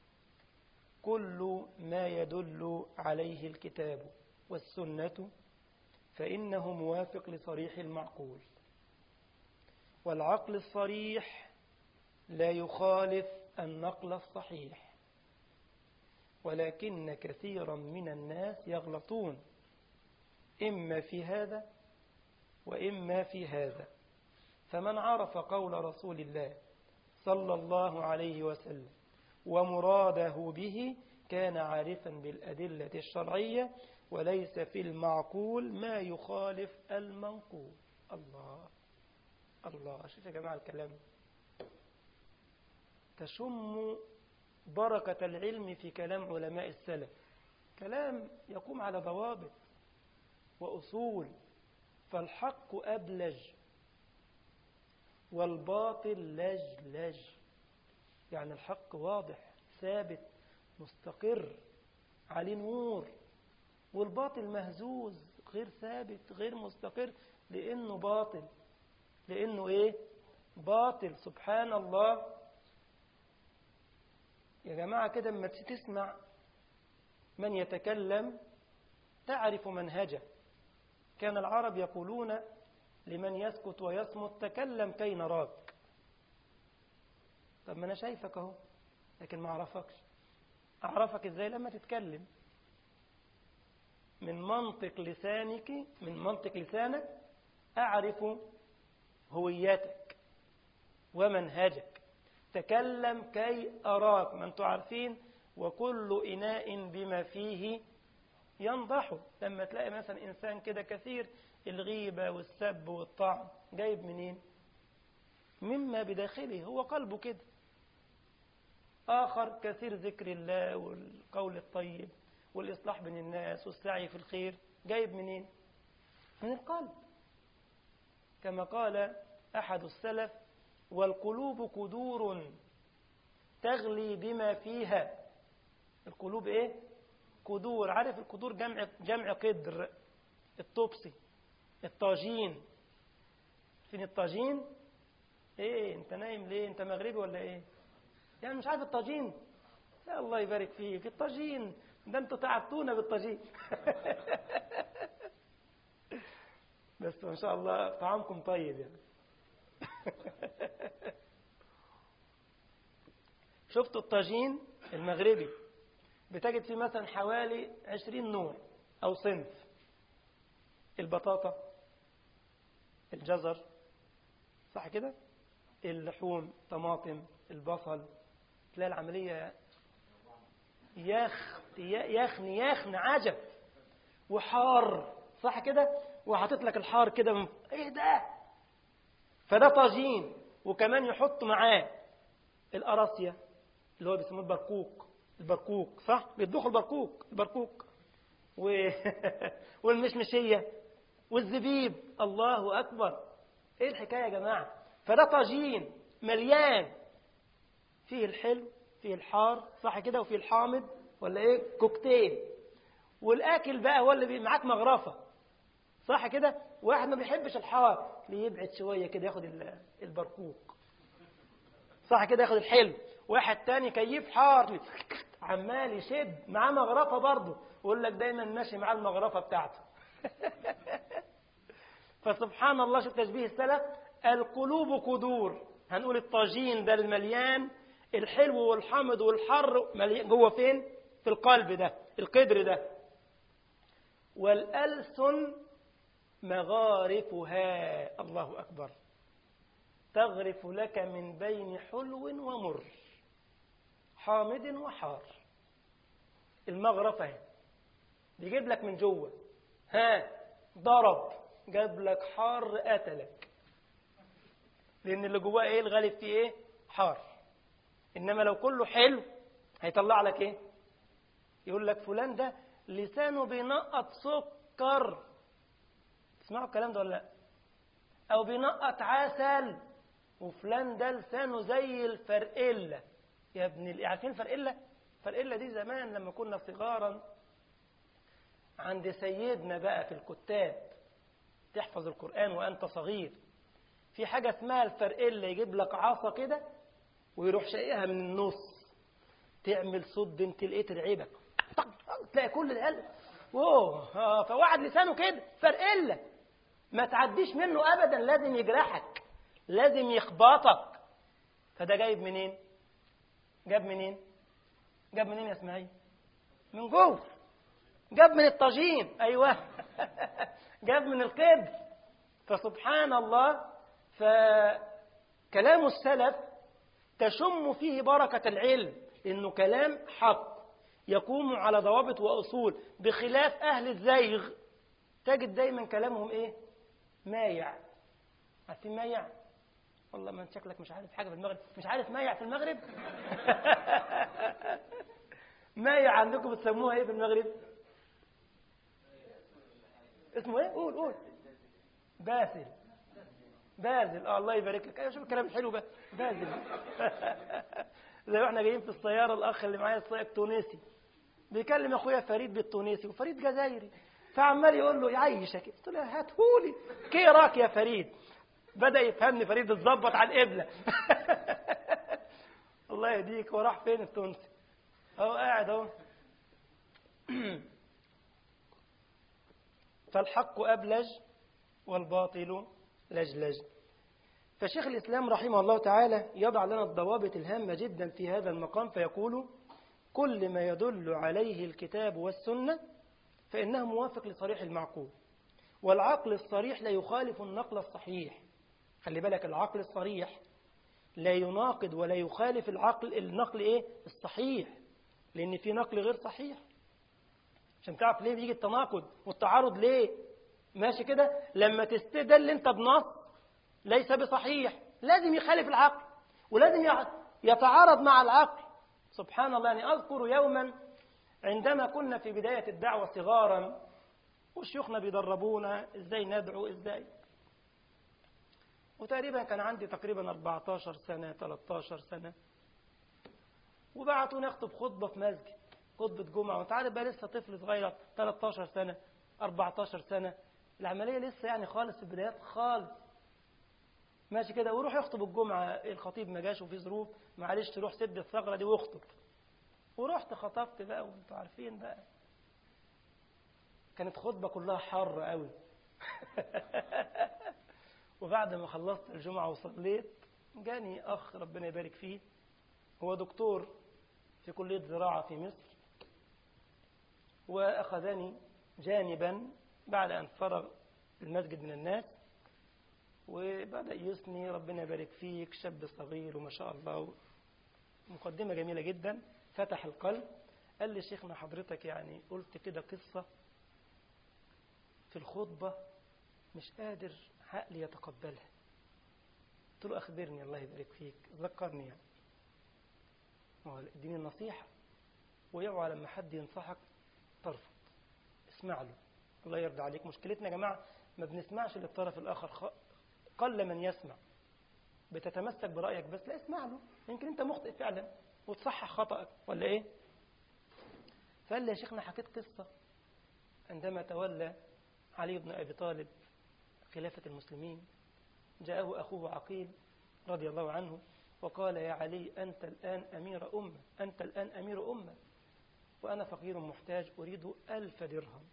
كل ما يدل عليه الكتاب والسنة فإنه موافق لصريح المعقول، والعقل الصريح لا يخالف النقل الصحيح، ولكن كثيرا من الناس يغلطون إما في هذا وإما في هذا. فمن عرف قول رسول الله صلى الله عليه وسلم ومراده به كان عارفا بالأدلة الشرعية، وليس في المعقول ما يخالف المنقول. الله الله، شوف يا جماعة الكلام، تشم بركة العلم في كلام علماء السلف. كلام يقوم على ضوابط وأصول. فالحق أبلج والباطل لجلج، يعني الحق واضح ثابت مستقر عليه نور، والباطل مهزوز غير ثابت غير مستقر لأنه باطل. لأنه إيه؟ باطل. سبحان الله يا جماعة. كده لما تسمع من يتكلم تعرف منهجه. كان العرب يقولون لمن يسكت ويصمت: تكلم كي نراك. طب ما أنا شايفك أهو لكن ما أعرفكش. أعرفك إزاي؟ لما تتكلم. من منطق لسانك من منطق لسانك أعرف هويتك ومنهجك. تكلم كي أراك. ما أنتم عارفين وكل إناء بما فيه ينضح. لما تلاقي مثلا إنسان كده كثير الغيبة والسب والطعن، جايب منين؟ مما بداخله، هو قلبه كده. آخر كثير ذكر الله والقول الطيب والإصلاح بين الناس والسعي في الخير، جايب منين؟ من القلب. كما قال أحد السلف: والقلوب قدور تغلي بما فيها. القلوب إيه؟ قدور. عارف القدور؟ جمع جمع قدر. الطبسي، الطاجين. فين الطاجين؟ إيه أنت نايم ليه؟ أنت مغربي ولا إيه؟ يعني مش عارف الطاجين؟ يا الله يبارك فيك، الطاجين ده أنتوا تعبتونا بالطاجين. بس ما شاء الله طعامكم طيب يعني. شفتوا الطاجين المغربي بتجد فيه مثلا حوالي عشرين نوع أو صنف: البطاطا، الجزر، صح كده؟ اللحوم، طماطم، البصل. تلاقي العملية يخ يخن يخن عجب وحار، صح كده؟ وحاطط لك الحار كده من... ايه ده؟ فده طاجين. وكمان يحط معاه القراصية اللي هو بيسموه البرقوق. البرقوق صح؟ بيطبخوا البرقوق البرقوق و... والمشمشية والزبيب. الله أكبر، ايه الحكاية يا جماعة؟ فده طاجين مليان، فيه الحلو فيه الحار، صح كده؟ وفيه الحامض ولا ايه؟ كوكتيل. والاكل بقى هو اللي معاك مغرفة، صح كده؟ واحد ما بيحبش الحار ليبعد شوية كده ياخد البرقوق، صح كده؟ ياخد الحلو. واحد تاني كيف حار عمال يشد معاه مغرفة برضه، ويقول لك دايما ماشي معاه المغرفة بتاعته. فسبحان الله، شوف تشبيه السلف: القلوب قدور. هنقول الطاجين ده المليان الحلو والحامض والحر مليان جوه فين؟ في القلب ده، القدر ده. والألسن مغارفها. الله أكبر، تغرف لك من بين حلو ومر، حامض وحار. المغرفة بيجيب لك من جوه، ها ضرب جاب لك حار قتلك، لأن اللي جواه إيه؟ الغالب فيه إيه؟ حار. إنما لو كله حلو هيطلع لك إيه؟ يقول لك فلان ده لسانه بينقط سكر. تسمعوا الكلام ده ولا لا؟ أو بينقط عسل. وفلان ده لسانه زي الفرقلة. يا ابن ال... عارفين الفرقلة؟ الفرقلة دي زمان لما كنا صغارا عند سيدنا بقى في الكتاب، تحفظ القرآن وأنت صغير، في حاجة اسمها الفرقلة. يجيب لك عصا كده ويروح شايقها من النص، تعمل صوت بنت الايه ترعبك، تلاقي كل القلب اوه. فواحد لسانه كده فرقلة، ما تعديش منه أبدا، لازم يجرحك، لازم يخبطك. فده جايب منين؟ جاب منين؟ جاب منين يا اسماعيل؟ من جوه. جاب من الطاجين. أيوة. جاب من القدر. فسبحان الله، فكلام السلف تشم فيه بركة العلم، إنه كلام حق يقوم على ضوابط وأصول، بخلاف أهل الزيغ تجد دايما كلامهم إيه؟ مايع. عارفين مايع؟ والله ما شكلك مش عارف حاجة في المغرب. مش عارف مايع في المغرب؟ مايع عندكم بتسموها إيه في المغرب؟ اسمه إيه؟ قول قول. باسل. بازل. آه الله يبارك لك. أيوة شوف الكلام الحلو بقى. بازل. زي واحنا جايين في السيارة، الأخ اللي معايا السائق تونسي بيكلم أخويا فريد بالتونسي، وفريد جزائري، فعمال يقول له يعيشك. قلت له هاتهولي كي راك يا فريد. بدأ يفهمني فريد، اتظبط على القبلة. الله يهديك. وراح فين التونسي؟ اهو قاعد اهو. فالحق أبلج والباطل لجلج. فشيخ الإسلام رحمه الله تعالى يضع لنا الضوابط الهامة جدا في هذا المقام، فيقول: كل ما يدل عليه الكتاب والسنة فإنه موافق لصريح المعقول، والعقل الصريح لا يخالف النقل الصحيح. خلي بالك، العقل الصريح لا يناقض ولا يخالف العقل النقل إيه؟ الصحيح، لأن في نقل غير صحيح. عشان تعرف ليه بيجي التناقض والتعارض ليه. ماشي كده؟ لما تستدل انت بنص ليس بصحيح لازم يخالف العقل، ولازم يتعارض مع العقل. سبحان الله. يعني أذكر يوما عندما كنا في بداية الدعوة صغارا، وشيوخنا بيدربونا ازاي ندعو ازاي، وتقريبا كان عندي تقريبا أربعتاشر سنة تلتاشر سنة، وبعتوني أخطب خطبة في مسجد، خطبة جمعة، وأنت عارف بقى لسه طفل صغير تلتاشر سنة أربعتاشر سنة، العملية لسه يعني خالص في البدايات خالص، ماشي كده، وروح يخطب الجمعة، الخطيب ما جاش وفي ظروف، معلش تروح سد الثغرة دي واخطب. ورحت خطبت بقى، وانتوا عارفين بقى كانت خطبة كلها حر قوي. وبعد ما خلصت الجمعة وصليت، جاني أخ ربنا يبارك فيه، هو دكتور في كلية زراعة في مصر، وأخذني جانبا بعد أن فرغ المسجد من الناس، وبدأ يثني ربنا يبارك فيك، شاب صغير وما شاء الله، مقدمة جميلة جدا، فتح القلب. قال لي شيخنا حضرتك يعني قلت كده قصة في الخطبة مش قادر عقلي يتقبلها. قلت له أخبرني الله يبارك فيك، ذكرني يعني. اديني النصيحة، ويوعى لما حد ينصحك ترفض، اسمع له، الله يرضى عليك. مشكلتنا يا جماعة ما بنسمعش للطرف الآخر، قل من يسمع، بتتمسك برأيك بس، لا اسمع له، يمكن انت مخطئ فعلا وتصحح خطأك ولا ايه. فقال لي يا شيخنا حكيت قصة عندما تولى علي بن أبي طالب خلافة المسلمين، جاءه أخوه عقيل رضي الله عنه وقال يا علي أنت الآن أمير أمة، أنت الآن أمير أمة، وأنا فقير محتاج أريد ألف درهم.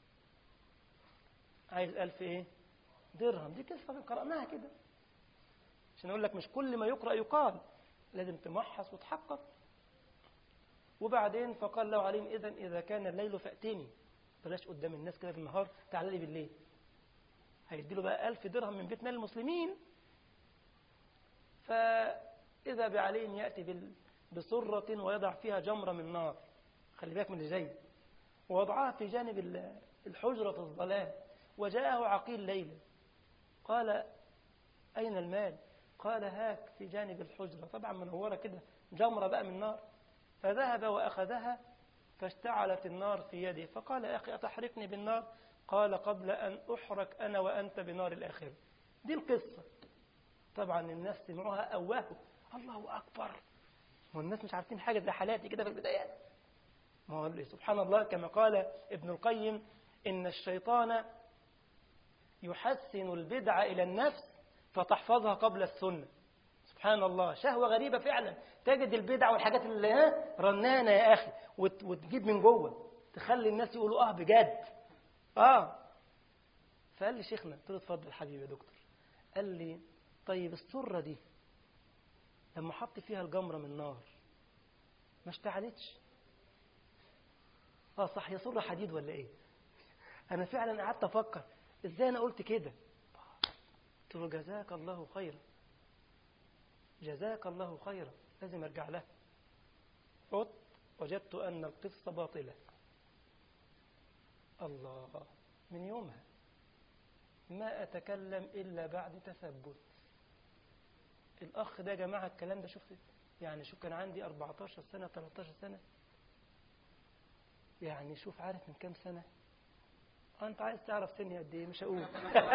عايز ألف إيه؟ درهم. دي قصة قرأناها كده عشان أقول لك مش كل ما يقرأ يقال، لازم تمحص وتحقق. وبعدين فقال له علي إذن إذا كان الليل فأتني، بلاش قدام الناس كده بالنهار، تعال لي بالليل. هيديله بقى ألف درهم من بيت مال المسلمين. فإذا بعلي يأتي بصرة ويضع فيها جمرة من نار، خلي بالك من اللي جاي، ووضعها في جانب الحجرة في الظلام. وجاءه عقيل ليلا قال أين المال؟ قال هاك في جانب الحجرة، طبعا منورة كده، جمرة بقى من نار. فذهب وأخذها فاشتعلت النار في يده، فقال يا أخي أتحرقني بالنار؟ قال قبل أن أحرق أنا وأنت بنار الآخرة. دي القصة. طبعا الناس سمعوها أواهوا، الله أكبر، والناس مش عارفين حاجة زي حالاتي كده في البدايات. ما هو سبحان الله كما قال ابن القيم إن الشيطان يحسن البدع إلى النفس فتحفظها قبل السنة. سبحان الله، شهوة غريبة فعلا، تجد البدع والحاجات اللي ها رنانة يا أخي وتجيب من جوه، تخلي الناس يقولوا آه بجد آه. فقال لي شيخنا، قلت له اتفضل حبيبي يا دكتور. قال لي طيب السرة دي لما حط فيها الجمرة من نار ما اشتعلتش؟ اه صح، هي سرة حديد ولا ايه؟ انا فعلا قعدت افكر ازاي انا قلت كده. قلت له جزاك الله خيرا، جزاك الله خيرا، لازم ارجع لها. قلت وجدت ان القصة باطلة. الله، من يومها ما اتكلم الا بعد تثبت. الاخ ده يا جماعة الكلام ده شفت يعني، شوف كان عندي أربعتاشر سنة تلتاشر سنة، يعني شوف عارف من كام سنة. أنت عايز تعرف سني قد إيه؟ مش هقول.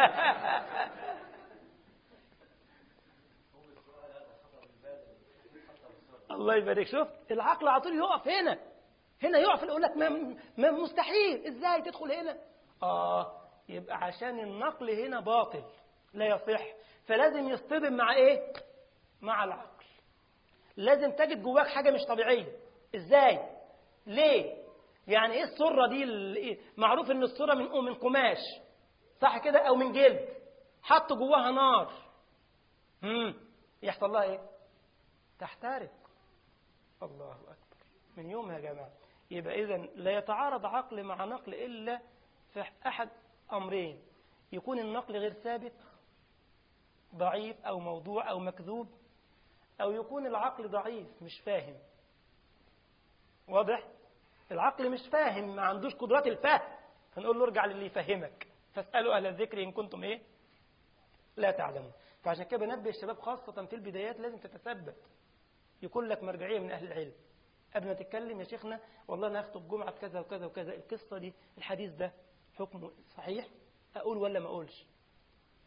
الله يبارك. شفت العقل على طول يقف هنا، هنا يقف يقول لك ما, ما مستحيل، إزاي تدخل هنا؟ آه يبقى عشان النقل هنا باطل لا يصح، فلازم يصطدم مع إيه؟ مع العقل. لازم تجد جواك حاجة مش طبيعية. إزاي؟ ليه؟ يعني ايه السرة دي؟ معروف ان السرة من من قماش صح كده او من جلد، حطوا جواها نار، امم يحصل لها ايه؟ تحترق. الله اكبر. من يومها يا جماعة يبقى اذا لا يتعارض عقل مع نقل الا في احد امرين، يكون النقل غير ثابت، ضعيف او موضوع او مكذوب، او يكون العقل ضعيف مش فاهم. واضح؟ العقل مش فاهم، ما عندوش قدرات الفهم، فنقول له ارجع للي يفهمك، فاسألوا أهل الذكر إن كنتم إيه لا تعلمون. فعشان كده بنبه الشباب خاصة في البدايات لازم تتثبت، يكون لك مرجعية من أهل العلم قبل ما تتكلم. يا شيخنا والله أنا هخطب جمعة كذا وكذا وكذا، القصة دي الحديث ده حكمه صحيح، أقول ولا ما أقولش؟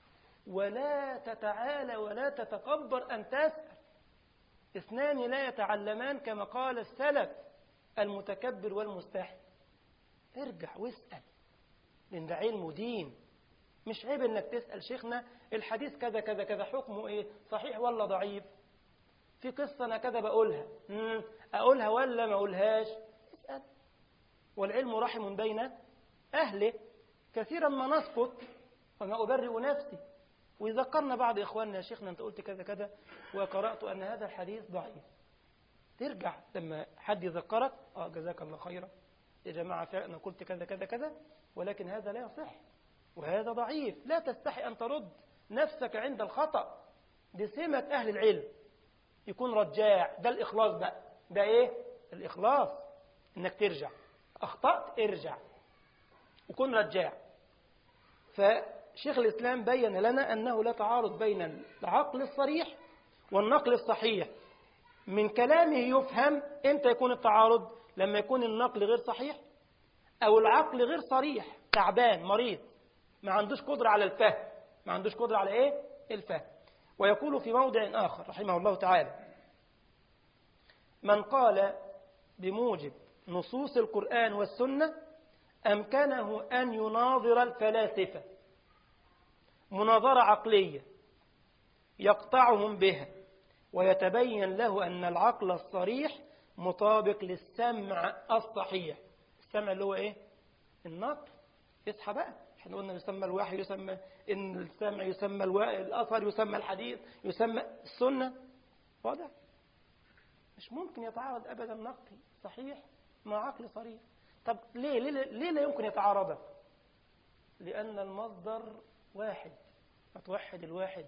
ولا تتعالى ولا تتكبر أن تسأل. اثنان لا يتعلمان كما قال السلف، المتكبر والمستحي. ارجع واسأل، لأن ده علم ودين. مش عيب انك تسأل شيخنا الحديث كذا كذا كذا حكمه ايه، صحيح ولا ضعيف؟ في قصة انا كذا بقولها، مم. اقولها ولا ما اقولهاش؟ اسأل. والعلم رحم بين اهله. كثيرا ما نسقط وما ابرئ نفسي، ويذكرنا بعض اخواننا يا شيخنا انت قلت كذا كذا وقرأت ان هذا الحديث ضعيف. ترجع لما حد يذكرك، اه جزاك الله خيرا يا جماعة فعلا انا قلت كذا كذا كذا، ولكن هذا لا يصح وهذا ضعيف. لا تستحي أن ترد نفسك عند الخطأ. دي سمة أهل العلم، يكون رجاع. ده الإخلاص بقى. ده إيه؟ الإخلاص، إنك ترجع. أخطأت ارجع وكن رجاع. فشيخ الإسلام بيّن لنا أنه لا تعارض بين العقل الصريح والنقل الصحيح. من كلامه يفهم إمتى يكون التعارض، لما يكون النقل غير صحيح أو العقل غير صريح، تعبان مريض ما عندوش قدرة على الفهم. ما عندوش قدرة على إيه؟ الفهم. ويقول في موضع آخر رحمه الله تعالى: من قال بموجب نصوص القرآن والسنة أمكنه أن يناظر الفلاسفة مناظرة عقلية يقطعهم بها، ويتبين له أن العقل الصريح مطابق للسمع الصحيح. السمع اللي هو إيه؟ النقل. اصحى بقى، احنا قلنا يسمى الوحي، يسمى ان السمع، يسمى الاثر، يسمى الحديث، يسمى السنه. واضح؟ مش ممكن يتعارض ابدا نقل صحيح مع عقل صريح. طب ليه ليه, ليه لا يمكن يتعارض؟ لان المصدر واحد. فتوحد الواحد.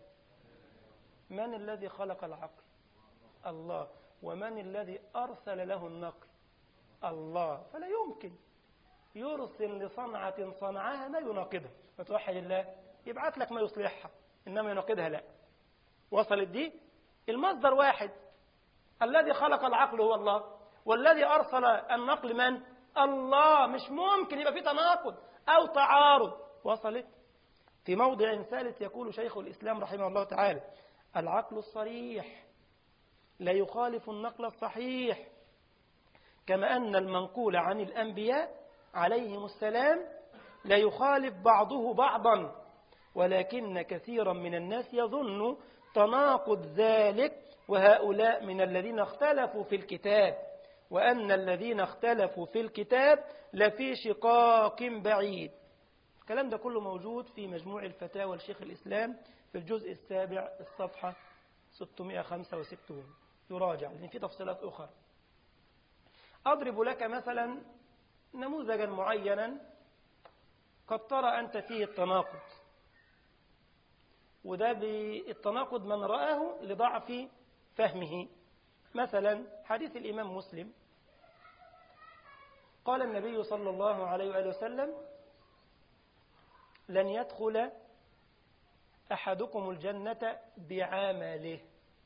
من الذي خلق العقل؟ الله. ومن الذي ارسل له النقل؟ الله. فلا يمكن يرسل لصنعة صنعها ما يناقضها. فتوحد الله، يبعث لك ما يصلحها، إنما يناقضها لا. وصلت دي؟ المصدر واحد. الذي خلق العقل هو الله، والذي أرسل النقل من؟ الله. مش ممكن يبقى في تناقض أو تعارض. وصلت؟ في موضع ثالث يقول شيخ الإسلام رحمه الله تعالى: العقل الصريح لا يخالف النقل الصحيح، كما أن المنقول عن الأنبياء عليهم السلام لا يخالف بعضه بعضا، ولكن كثيرا من الناس يظن تناقض ذلك، وهؤلاء من الذين اختلفوا في الكتاب، وأن الذين اختلفوا في الكتاب لفي شقاق بعيد. الكلام ده كله موجود في مجموع الفتاوى لشيخ الإسلام في الجزء السابع الصفحة ستمائة وخمسة وستين. يراجع لأن في تفصيلات أخرى. أضرب لك مثلا نموذجا معينا قد ترى أنت فيه التناقض، وده بالتناقض من رآه لضعف فهمه. مثلا حديث الإمام مسلم، قال النبي صلى الله عليه وآله وسلم: لن يدخل أحدكم الجنة بعمله.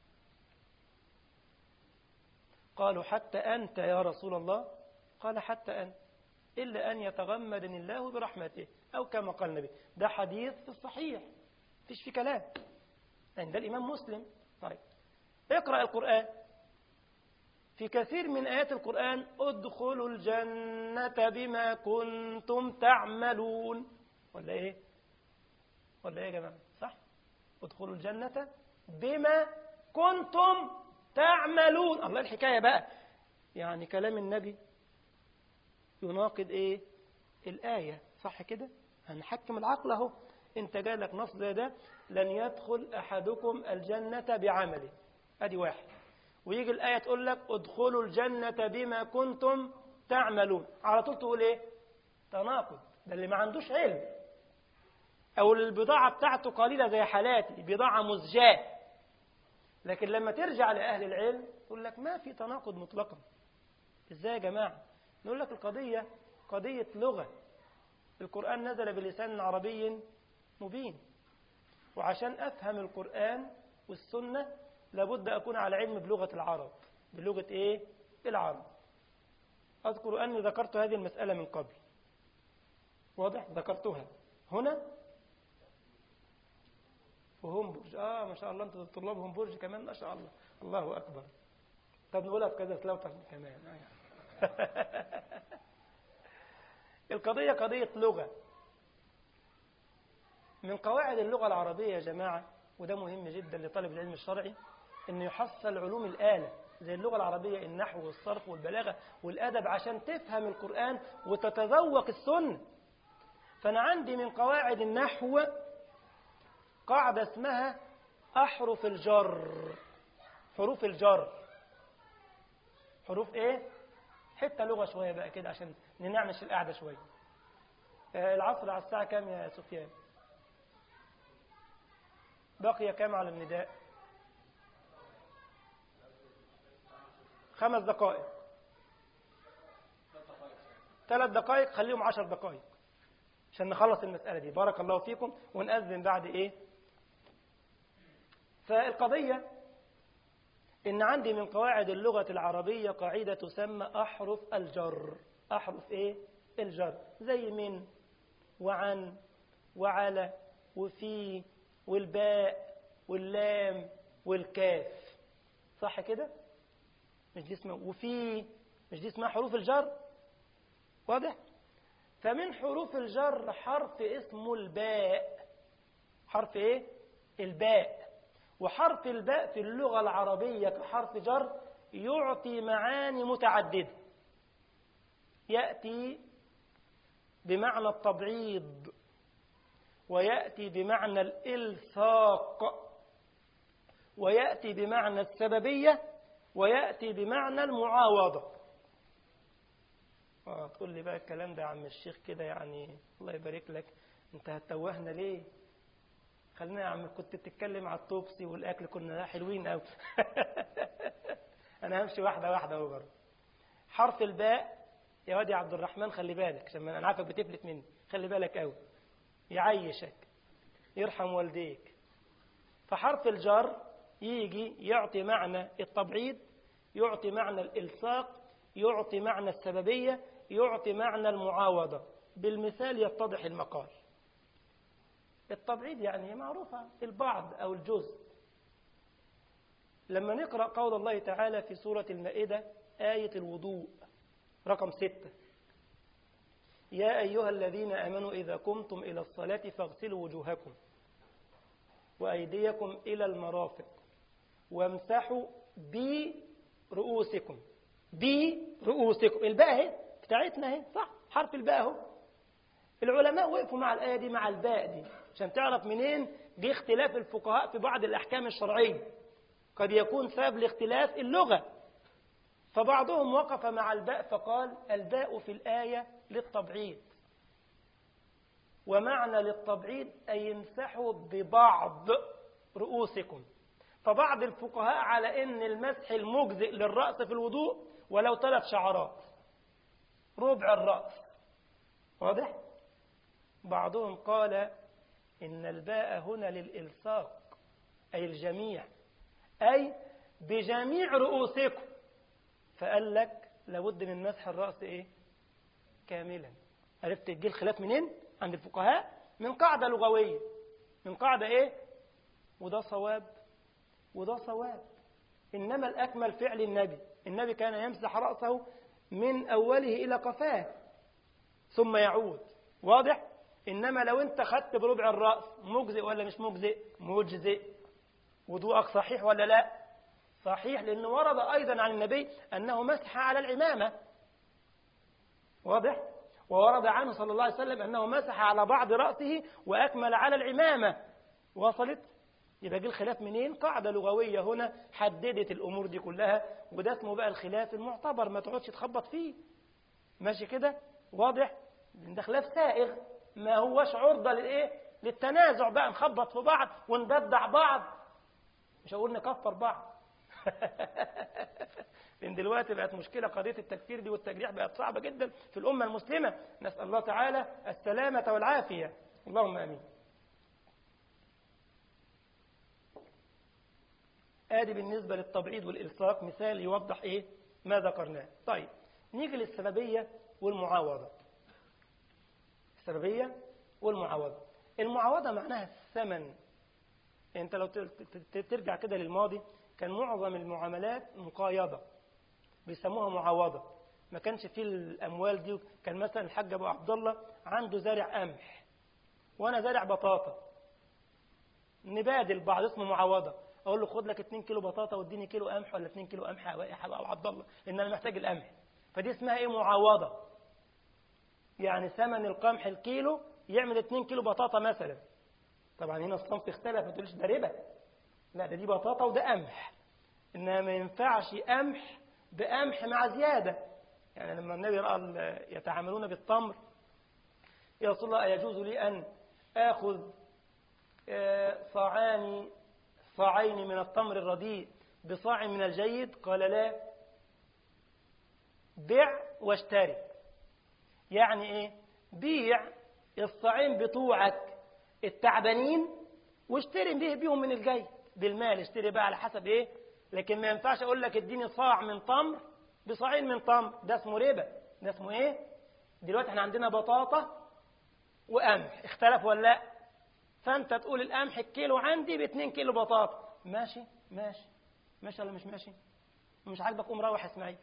قالوا: حتى أنت يا رسول الله؟ قال: حتى أنت، إلا أن يتغمدني الله برحمته، أو كما قال النبي. ده حديث في الصحيح، فيش في كلام عند الإمام مسلم. طيب اقرأ القرآن، في كثير من آيات القرآن: ادخلوا الجنة بما كنتم تعملون. ولا إيه؟ ولا إيه يا جماعة؟ صح؟ ادخلوا الجنة بما كنتم تعملون. الله، الحكاية بقى يعني كلام النبي يناقض إيه؟ الآية. صح كده؟ هنحكم العقل أهو. انت جالك نص زي ده: لن يدخل أحدكم الجنة بعمله. أدي واحد. ويجي الآية تقول لك: ادخلوا الجنة بما كنتم تعملون. على طول تقول إيه؟ تناقض. ده اللي ما عندوش علم، أو البضاعة بتاعته قليلة زي حالاتي، بضاعة مزجاة. لكن لما ترجع لأهل العلم تقول لك ما في تناقض مطلقا. إزاي يا جماعة؟ نقول لك القضية قضية لغة. القرآن نزل بلسان عربي مبين، وعشان أفهم القرآن والسنة لابد أكون على علم بلغة العرب. بلغة إيه؟ العرب. أذكر أني ذكرت هذه المسألة من قبل. واضح؟ ذكرتها هنا. وهم برج. آه ما شاء الله، أنتوا طلابهم برج كمان، ما شاء الله، الله أكبر. طب نقولها في كذا سلاوتر كمان. القضية قضية لغة. من قواعد اللغة العربية يا جماعة، وده مهم جدا لطالب العلم الشرعي، إنه يحصل علوم الآلة زي اللغة العربية، النحو والصرف والبلاغة والأدب، عشان تفهم القرآن وتتذوق السنة. فأنا عندي من قواعد النحو قاعدة اسمها أحرف الجر. حروف الجر. حروف إيه؟ حتى لغة شوية بقى كده عشان ننعنش القعدة شوية. العصر على الساعة كام يا سفيان؟ بقي كام على النداء؟ خمس دقائق. ثلاث دقائق، خليهم عشر دقائق عشان نخلص المسألة دي. بارك الله فيكم. ونأذن بعد إيه؟ فالقضية إن عندي من قواعد اللغة العربية قاعدة تسمى أحرف الجر. أحرف إيه؟ الجر. زي من وعن وعلى وفي والباء واللام والكاف. صح كده؟ مش دي اسمها وفي؟ مش دي اسمها حروف الجر؟ واضح؟ فمن حروف الجر حرف اسمه الباء. حرف ايه؟ الباء. وحرف الباء في اللغة العربية كحرف جر يعطي معاني متعددة. يأتي بمعنى التبعيض، ويأتي بمعنى الإلصاق، ويأتي بمعنى السببية، ويأتي بمعنى المعاوضة. آه تقول لي بقى الكلام ده يا عم الشيخ كده يعني الله يبارك لك، انت هتتوهنا ليه؟ خلينا يا عم، كنت بتتكلم على الطوبسي والأكل كنا حلوين قوي. أنا همشي واحدة واحدة اهو برضه. حرف الباء يا واد يا عبد الرحمن، خلي بالك عشان أنا عارفك بتفلت مني، خلي بالك قوي، يعيشك يرحم والديك. فحرف الجر يجي يعطي معنى التبعيض، يعطي معنى الإلصاق، يعطي معنى السببية، يعطي معنى المعاوضة. بالمثال يتضح المقال. التبعيض يعني معروفة، البعض أو الجزء. لما نقرأ قول الله تعالى في سورة المائدة آية الوضوء رقم ستة: يا أيها الذين آمنوا إذا قمتم إلى الصلاة فاغسلوا وجوهكم وأيديكم إلى المرافق وامسحوا برؤوسكم. برؤوسكم، الباء اهي بتاعتنا اهي، صح؟ حرف الباء اهو. العلماء وقفوا مع الآية دي، مع الباء دي، عشان تعرف منين جه اختلاف الفقهاء في بعض الأحكام الشرعية. قد يكون سبب لاختلاف اللغة. فبعضهم وقف مع الباء فقال الباء في الآية للتبعيض، ومعنى للتبعيض أي يمسحوا ببعض رؤوسكم. فبعض الفقهاء على أن المسح المجزئ للرأس في الوضوء ولو ثلاث شعرات، ربع الرأس. واضح؟ بعضهم قال إن الباء هنا للإلصاق، أي الجميع، أي بجميع رؤوسكم. فقال لك لابد من مسح الرأس إيه؟ كاملا. عرفت تجي الخلاف منين؟ عند الفقهاء من قاعدة لغوية، من قاعدة إيه؟ وده صواب وده صواب. إنما الأكمل فعل النبي. النبي كان يمسح رأسه من أوله إلى قفاه ثم يعود. واضح؟ إنما لو أنت خدت بربع الرأس مجزئ ولا مش مجزئ؟ مجزئ. وضوءك صحيح ولا لا؟ صحيح، لأنه ورد أيضا عن النبي أنه مسح على العمامة. واضح؟ وورد عنه صلى الله عليه وسلم أنه مسح على بعض رأسه وأكمل على العمامة. وصلت؟ يبقى جه الخلاف منين؟ قاعدة لغوية هنا حددت الأمور دي كلها، وده اسمه بقى الخلاف المعتبر، ما تقعدش تخبط فيه. ماشي كده؟ واضح؟ ده خلاف سائغ، ما هوش عرضة للإيه؟ للتنازع بقى، نخبط في بعض ونددع بعض، مش هقول نكفر بعض. لأن دلوقتي بقت مشكلة قضية التكفير دي والتجريح بقت صعبة جدا في الأمة المسلمة. نسأل الله تعالى السلامة والعافية، اللهم آمين. آدي بالنسبة للتبعيض والإلصاق مثال يوضح إيه ما ذكرناه. طيب نيجي للسببية والمعاوضة. السببية والمعاوضة. المعاوضة معناها الثمن انت لو ترجع كده للماضي كان معظم المعاملات مقايضة، بيسموها معاوضة، ما كانش فيه الأموال دي. كان مثلا الحاج أبو عبد الله عنده زارع قمح وأنا زارع بطاطا، نبادل بعض، اسمه معاوضة. أقول له خد لك اتنين كيلو بطاطا واديني كيلو قمح، ولا اتنين كيلو قمح يا حاج أبو عبد الله، إن أنا محتاج القمح. فدي اسمها إيه؟ معاوضة. يعني ثمن القمح الكيلو يعمل اتنين كيلو بطاطا مثلا. طبعا هنا الصنف اختلف، ما تقولش ده ربا، لا ده دي بطاطا وده قمح. إنما ما ينفعش قمح بقمح مع زيادة. يعني لما النبي رأى يتعاملون بالتمر، يا رسول الله يجوز لي أن آخذ صاعان صاعين من التمر الرديء بصاع من الجيد؟ قال لا، بيع واشتري. يعني ايه؟ بيع الصاعين بتوعك التعبانين واشتري به بيهم من الجيد بالمال، اشتري بقى على حسب ايه. لكن ما ينفعش اقول لك اديني صاع من تمر بصاعين من تمر، ده اسمه ربا. ده اسمه ايه؟ دلوقتي احنا عندنا بطاطا وقمح، اختلف ولا لا؟ فانت تقول القمح الكيلو عندي باتنين كيلو بطاطا، ماشي ماشي ماشي ولا مش ماشي؟ مش عاجبك قوم روح اسماعيل.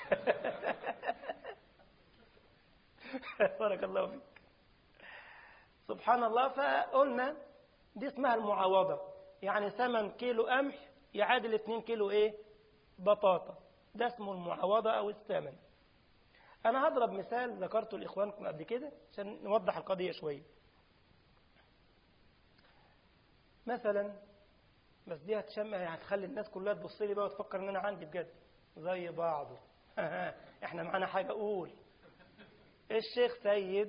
بارك الله فيك. سبحان الله. فقلنا دي اسمها المعاوضة، يعني ثمن كيلو قمح يعادل اتنين كيلو ايه؟ بطاطا، ده اسمه المعاوضة او الثمن. انا هضرب مثال ذكرته لاخوانكم قبل كده عشان نوضح القضية شوية. مثلا بس دي هتشم، هتخلي الناس كلها تبص لي بقى وتفكر ان انا عندي بجد زي بعضه. احنا معانا حاجة. اقول الشيخ سيد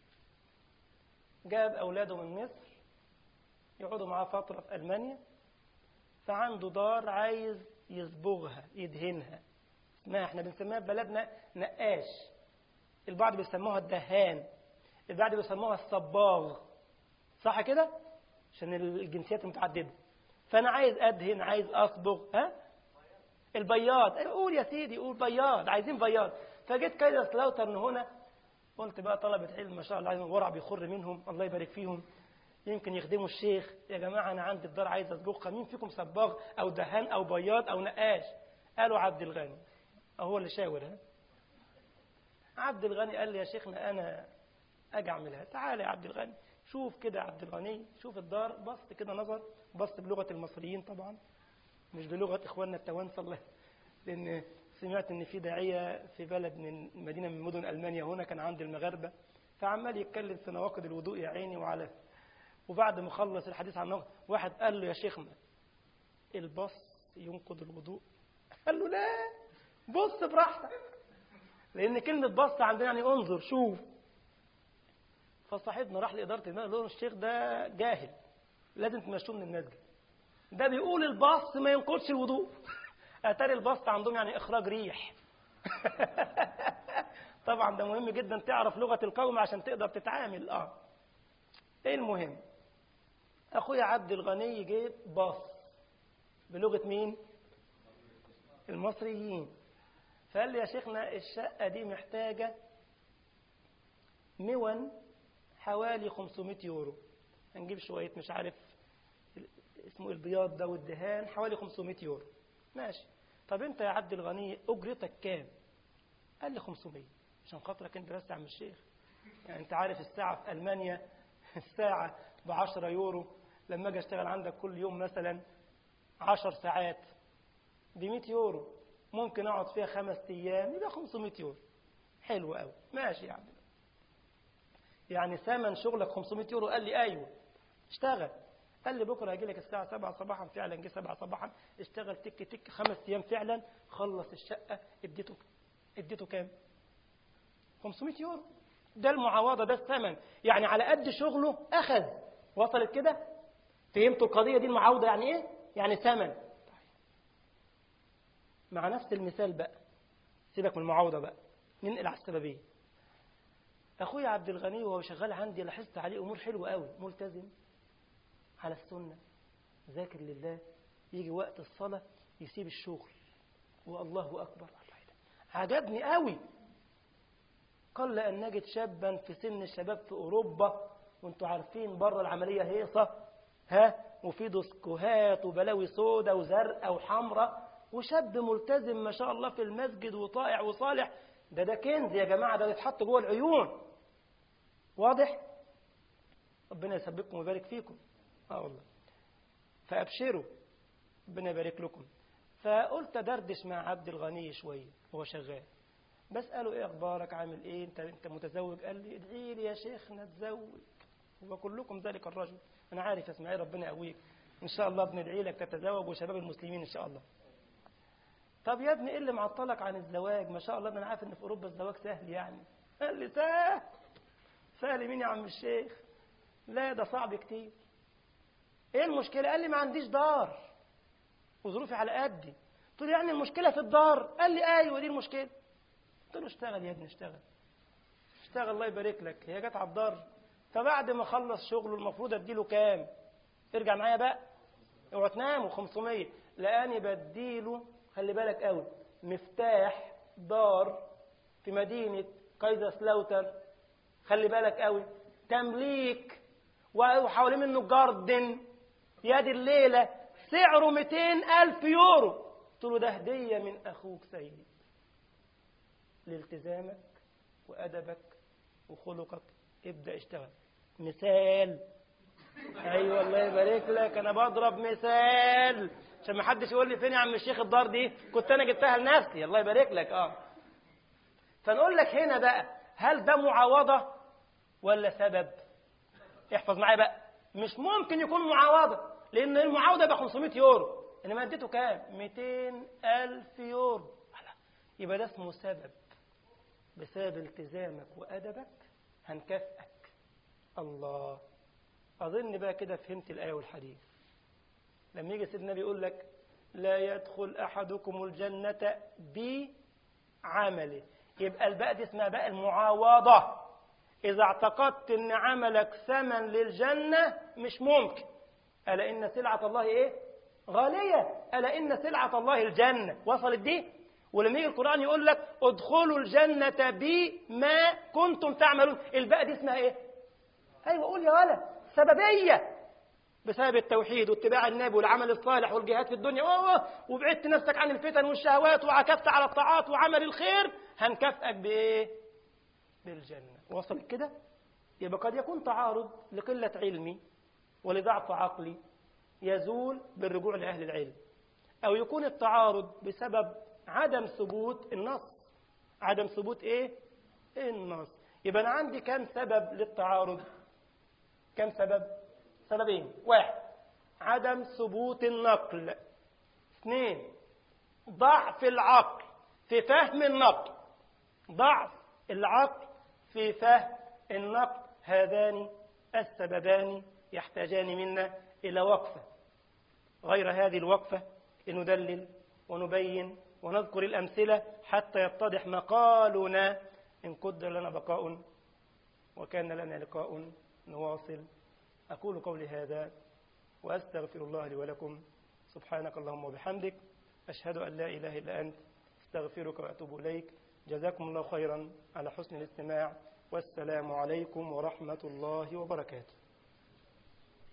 جاب اولاده من مصر يقعدوا معاه فترة في ألمانيا، فعنده دار عايز يصبغها يدهنها، اسمها احنا بنسميها ببلدنا نقاش، البعض بيسموها الدهان، البعض بيسموها الصباغ، صح كده؟ عشان الجنسيات متعددة. فأنا عايز أدهن، عايز أصبغ، ها؟ البياض، قول يا سيدي، قول بياض، عايزين بياض. فجيت كده سلاوترن هنا، قلت بقى طلبة علم ما شاء الله عايزين ورع بيخر منهم، الله يبارك فيهم، يمكن يخدموا الشيخ. يا جماعة أنا عندي الدار عايز أصبغها، مين فيكم صباغ أو دهان أو بياض أو نقاش؟ قالوا عبد الغني، هو اللي شاور. ها؟ عبد الغني قال لي يا شيخنا أنا أجي أعملها. تعالى يا عبد الغني، شوف كده يا عبد الغني، شوف الدار. بص كده نظر، بص بلغة المصريين طبعا مش بلغة إخواننا التوانسة، الله، لأن سمعت إن في داعية في بلد من مدينة من مدن ألمانيا هنا كان عند المغاربة، فعمال يتكلم في نواقض الوضوء يا عيني وعلى. وبعد ما خلص الحديث عن نواقض، واحد قال له يا شيخنا البص ينقض الوضوء؟ قال له لا، بص براحتك، لأن كلمة بص عندنا يعني انظر شوف. فصاحبنا راح لإدارة المال قال له الشيخ ده جاهل، لازم تمشوه من المسجد، ده بيقول البص ما ينقضش الوضوء. أتاري البص عندهم يعني إخراج ريح. طبعا ده مهم جدا تعرف لغة القوم عشان تقدر تتعامل. اه ايه المهم، اخويا عبد الغني جيب باص بلغة مين؟ المصريين. فقال لي يا شيخنا الشقة دي محتاجة مون حوالي خمسمائة يورو، هنجيب شوية مش عارف اسمه البياض ده والدهان، حوالي خمسمائة يورو. ماشي، طب انت يا عبد الغني اجرتك كام؟ قال لي خمسمائة. عشان خاطرك انت بس يا عم الشيخ، يعني انت عارف الساعة في ألمانيا الساعة بعشرة يورو، لما اجي اشتغل عندك كل يوم مثلا عشر ساعات بمئة يورو، ممكن اقعد فيها خمس ايام، يبقى خمسمائة يورو. حلو قوي، ماشي يا عبد الغني، يعني ثمن شغلك خمسمائة يورو؟ قال لي ايوه. اشتغل. قال لي بكره هاجي لك الساعه سبعة صباحا. فعلا جه سبعة صباحا، اشتغل تك تك خمس ايام فعلا، خلص الشقه. اديته اديته كام؟ خمسمائة يورو. ده المعاوضه، ده الثمن، يعني على قد شغله اخذ. وصلت كده؟ فهمتوا القضيه دي؟ المعاوضه يعني ايه؟ يعني ثمن. مع نفس المثال بقى، سيبك من المعاوضه بقى، ننقل على السببيه. اخويا عبد الغني وهو شغال عندي لاحظت عليه امور حلوه قوي، ملتزم على السنه، ذاكر لله، يجي وقت الصلاه يسيب الشغل والله اكبر. عجبني قوي. قل ان نجد شابا في سن الشباب في اوروبا، وانتوا عارفين بره العمليه هيصه، ها، وفي دسكوهات وبلاوي سودة وزرقاء وحمراء، وشاب ملتزم ما شاء الله في المسجد وطائع وصالح. ده ده كنز يا جماعة، ده يتحط جوه العيون. واضح؟ ربنا يسببكم ويبارك فيكم. اه والله. فأبشروا، ربنا يبارك لكم. فقلت دردش مع عبد الغني شوية وهو شغال، بسأله ايه اخبارك، عامل ايه، انت انت متزوج؟ قال لي ادعي لي يا شيخنا اتزوج. وكلكم ذلك الرجل، انا عارف يا اسماعيل ربنا يقويك ان شاء الله، بندعي لك تتزوج وشباب المسلمين ان شاء الله. طب يا ابني ايه اللي معطلك عن الزواج؟ ما شاء الله ده انا عارف ان في اوروبا الزواج سهل يعني. قال لي سهل. سهل مين يا عم الشيخ؟ لا ده صعب كتير. ايه المشكلة؟ قال لي ما عنديش دار وظروفي على قدي. قلت له يعني المشكلة في الدار؟ قال لي ايوه دي المشكلة. قلت له اشتغل يا ابني، اشتغل اشتغل الله يبارك لك، هي جت على الدار. فبعد ما خلص شغله المفروض اديله كام؟ ارجع معايا بقى، اوعى تنام. وخمسمية لاني بديله، خلي بالك قوي، مفتاح دار في مدينة كايزرسلاوتر، خلي بالك قوي، تمليك وحوالين منه جاردن، يا دي الليلة سعره مئتين ألف يورو. قلت له ده هدية من أخوك سيدي لالتزامك وأدبك وخلقك، ابدأ اشتغل. مثال. أيوة الله يبارك لك، أنا بضرب مثال عشان ما حدش يقول لي فين يا عم الشيخ الدار دي، كنت أنا جبتها لنفسي. الله يبارك لك. آه فنقول لك هنا بقى، هل ده معاوضة ولا سبب؟ احفظ معايا بقى، مش ممكن يكون معاوضة، لأن المعاوضة ب خمسمائة يورو، إنما اديته كام؟ مئتين ألف يورو. يبقى ده اسمه سبب. بسبب التزامك وأدبك هنكافئك. الله. أظن بقى كده فهمت الآية والحديث. لما يجي سيدنا بيقول لك لا يدخل أحدكم الجنة بعمله، يبقى الباء دي اسمها باء المعاوضة. إذا اعتقدت أن عملك ثمن للجنة مش ممكن. ألا إن سلعة الله إيه؟ غالية. ألا إن سلعة الله الجنة. وصلت دي؟ ولما يجي القرآن يقول لك ادخلوا الجنة بما كنتم تعملون، الباء دي اسمها إيه؟ أيوة قول يا ولد، سببية. بسبب التوحيد واتباع النبي والعمل الصالح والجهاد في الدنيا وبعدت نفسك عن الفتن والشهوات وعكفت على الطاعات وعمل الخير، هنكافئك بإيه؟ بالجنة. وصلت كده؟ يبقى قد يكون تعارض لقلة علمي ولضعف عقلي يزول بالرجوع لأهل العلم، أو يكون التعارض بسبب عدم ثبوت النص. عدم ثبوت إيه؟ النص. يبقى أنا عندي كم سبب للتعارض؟ كم سبب؟ سببين. واحد، عدم ثبوت النقل. اثنين، ضعف العقل في فهم النقل. ضعف العقل في فهم النقل. هذان السببان يحتاجان منا إلى وقفة. غير هذه الوقفة لندلل ونبين ونذكر الأمثلة حتى يتضح مقالنا. إن قدر لنا بقاء وكان لنا لقاء نواصل. أقول قولي هذا وأستغفر الله لي ولكم. سبحانك اللهم وبحمدك، أشهد أن لا إله إلا أنت، استغفرك وأتوب إليك. جزاكم الله خيرا على حسن الاستماع، والسلام عليكم ورحمة الله وبركاته.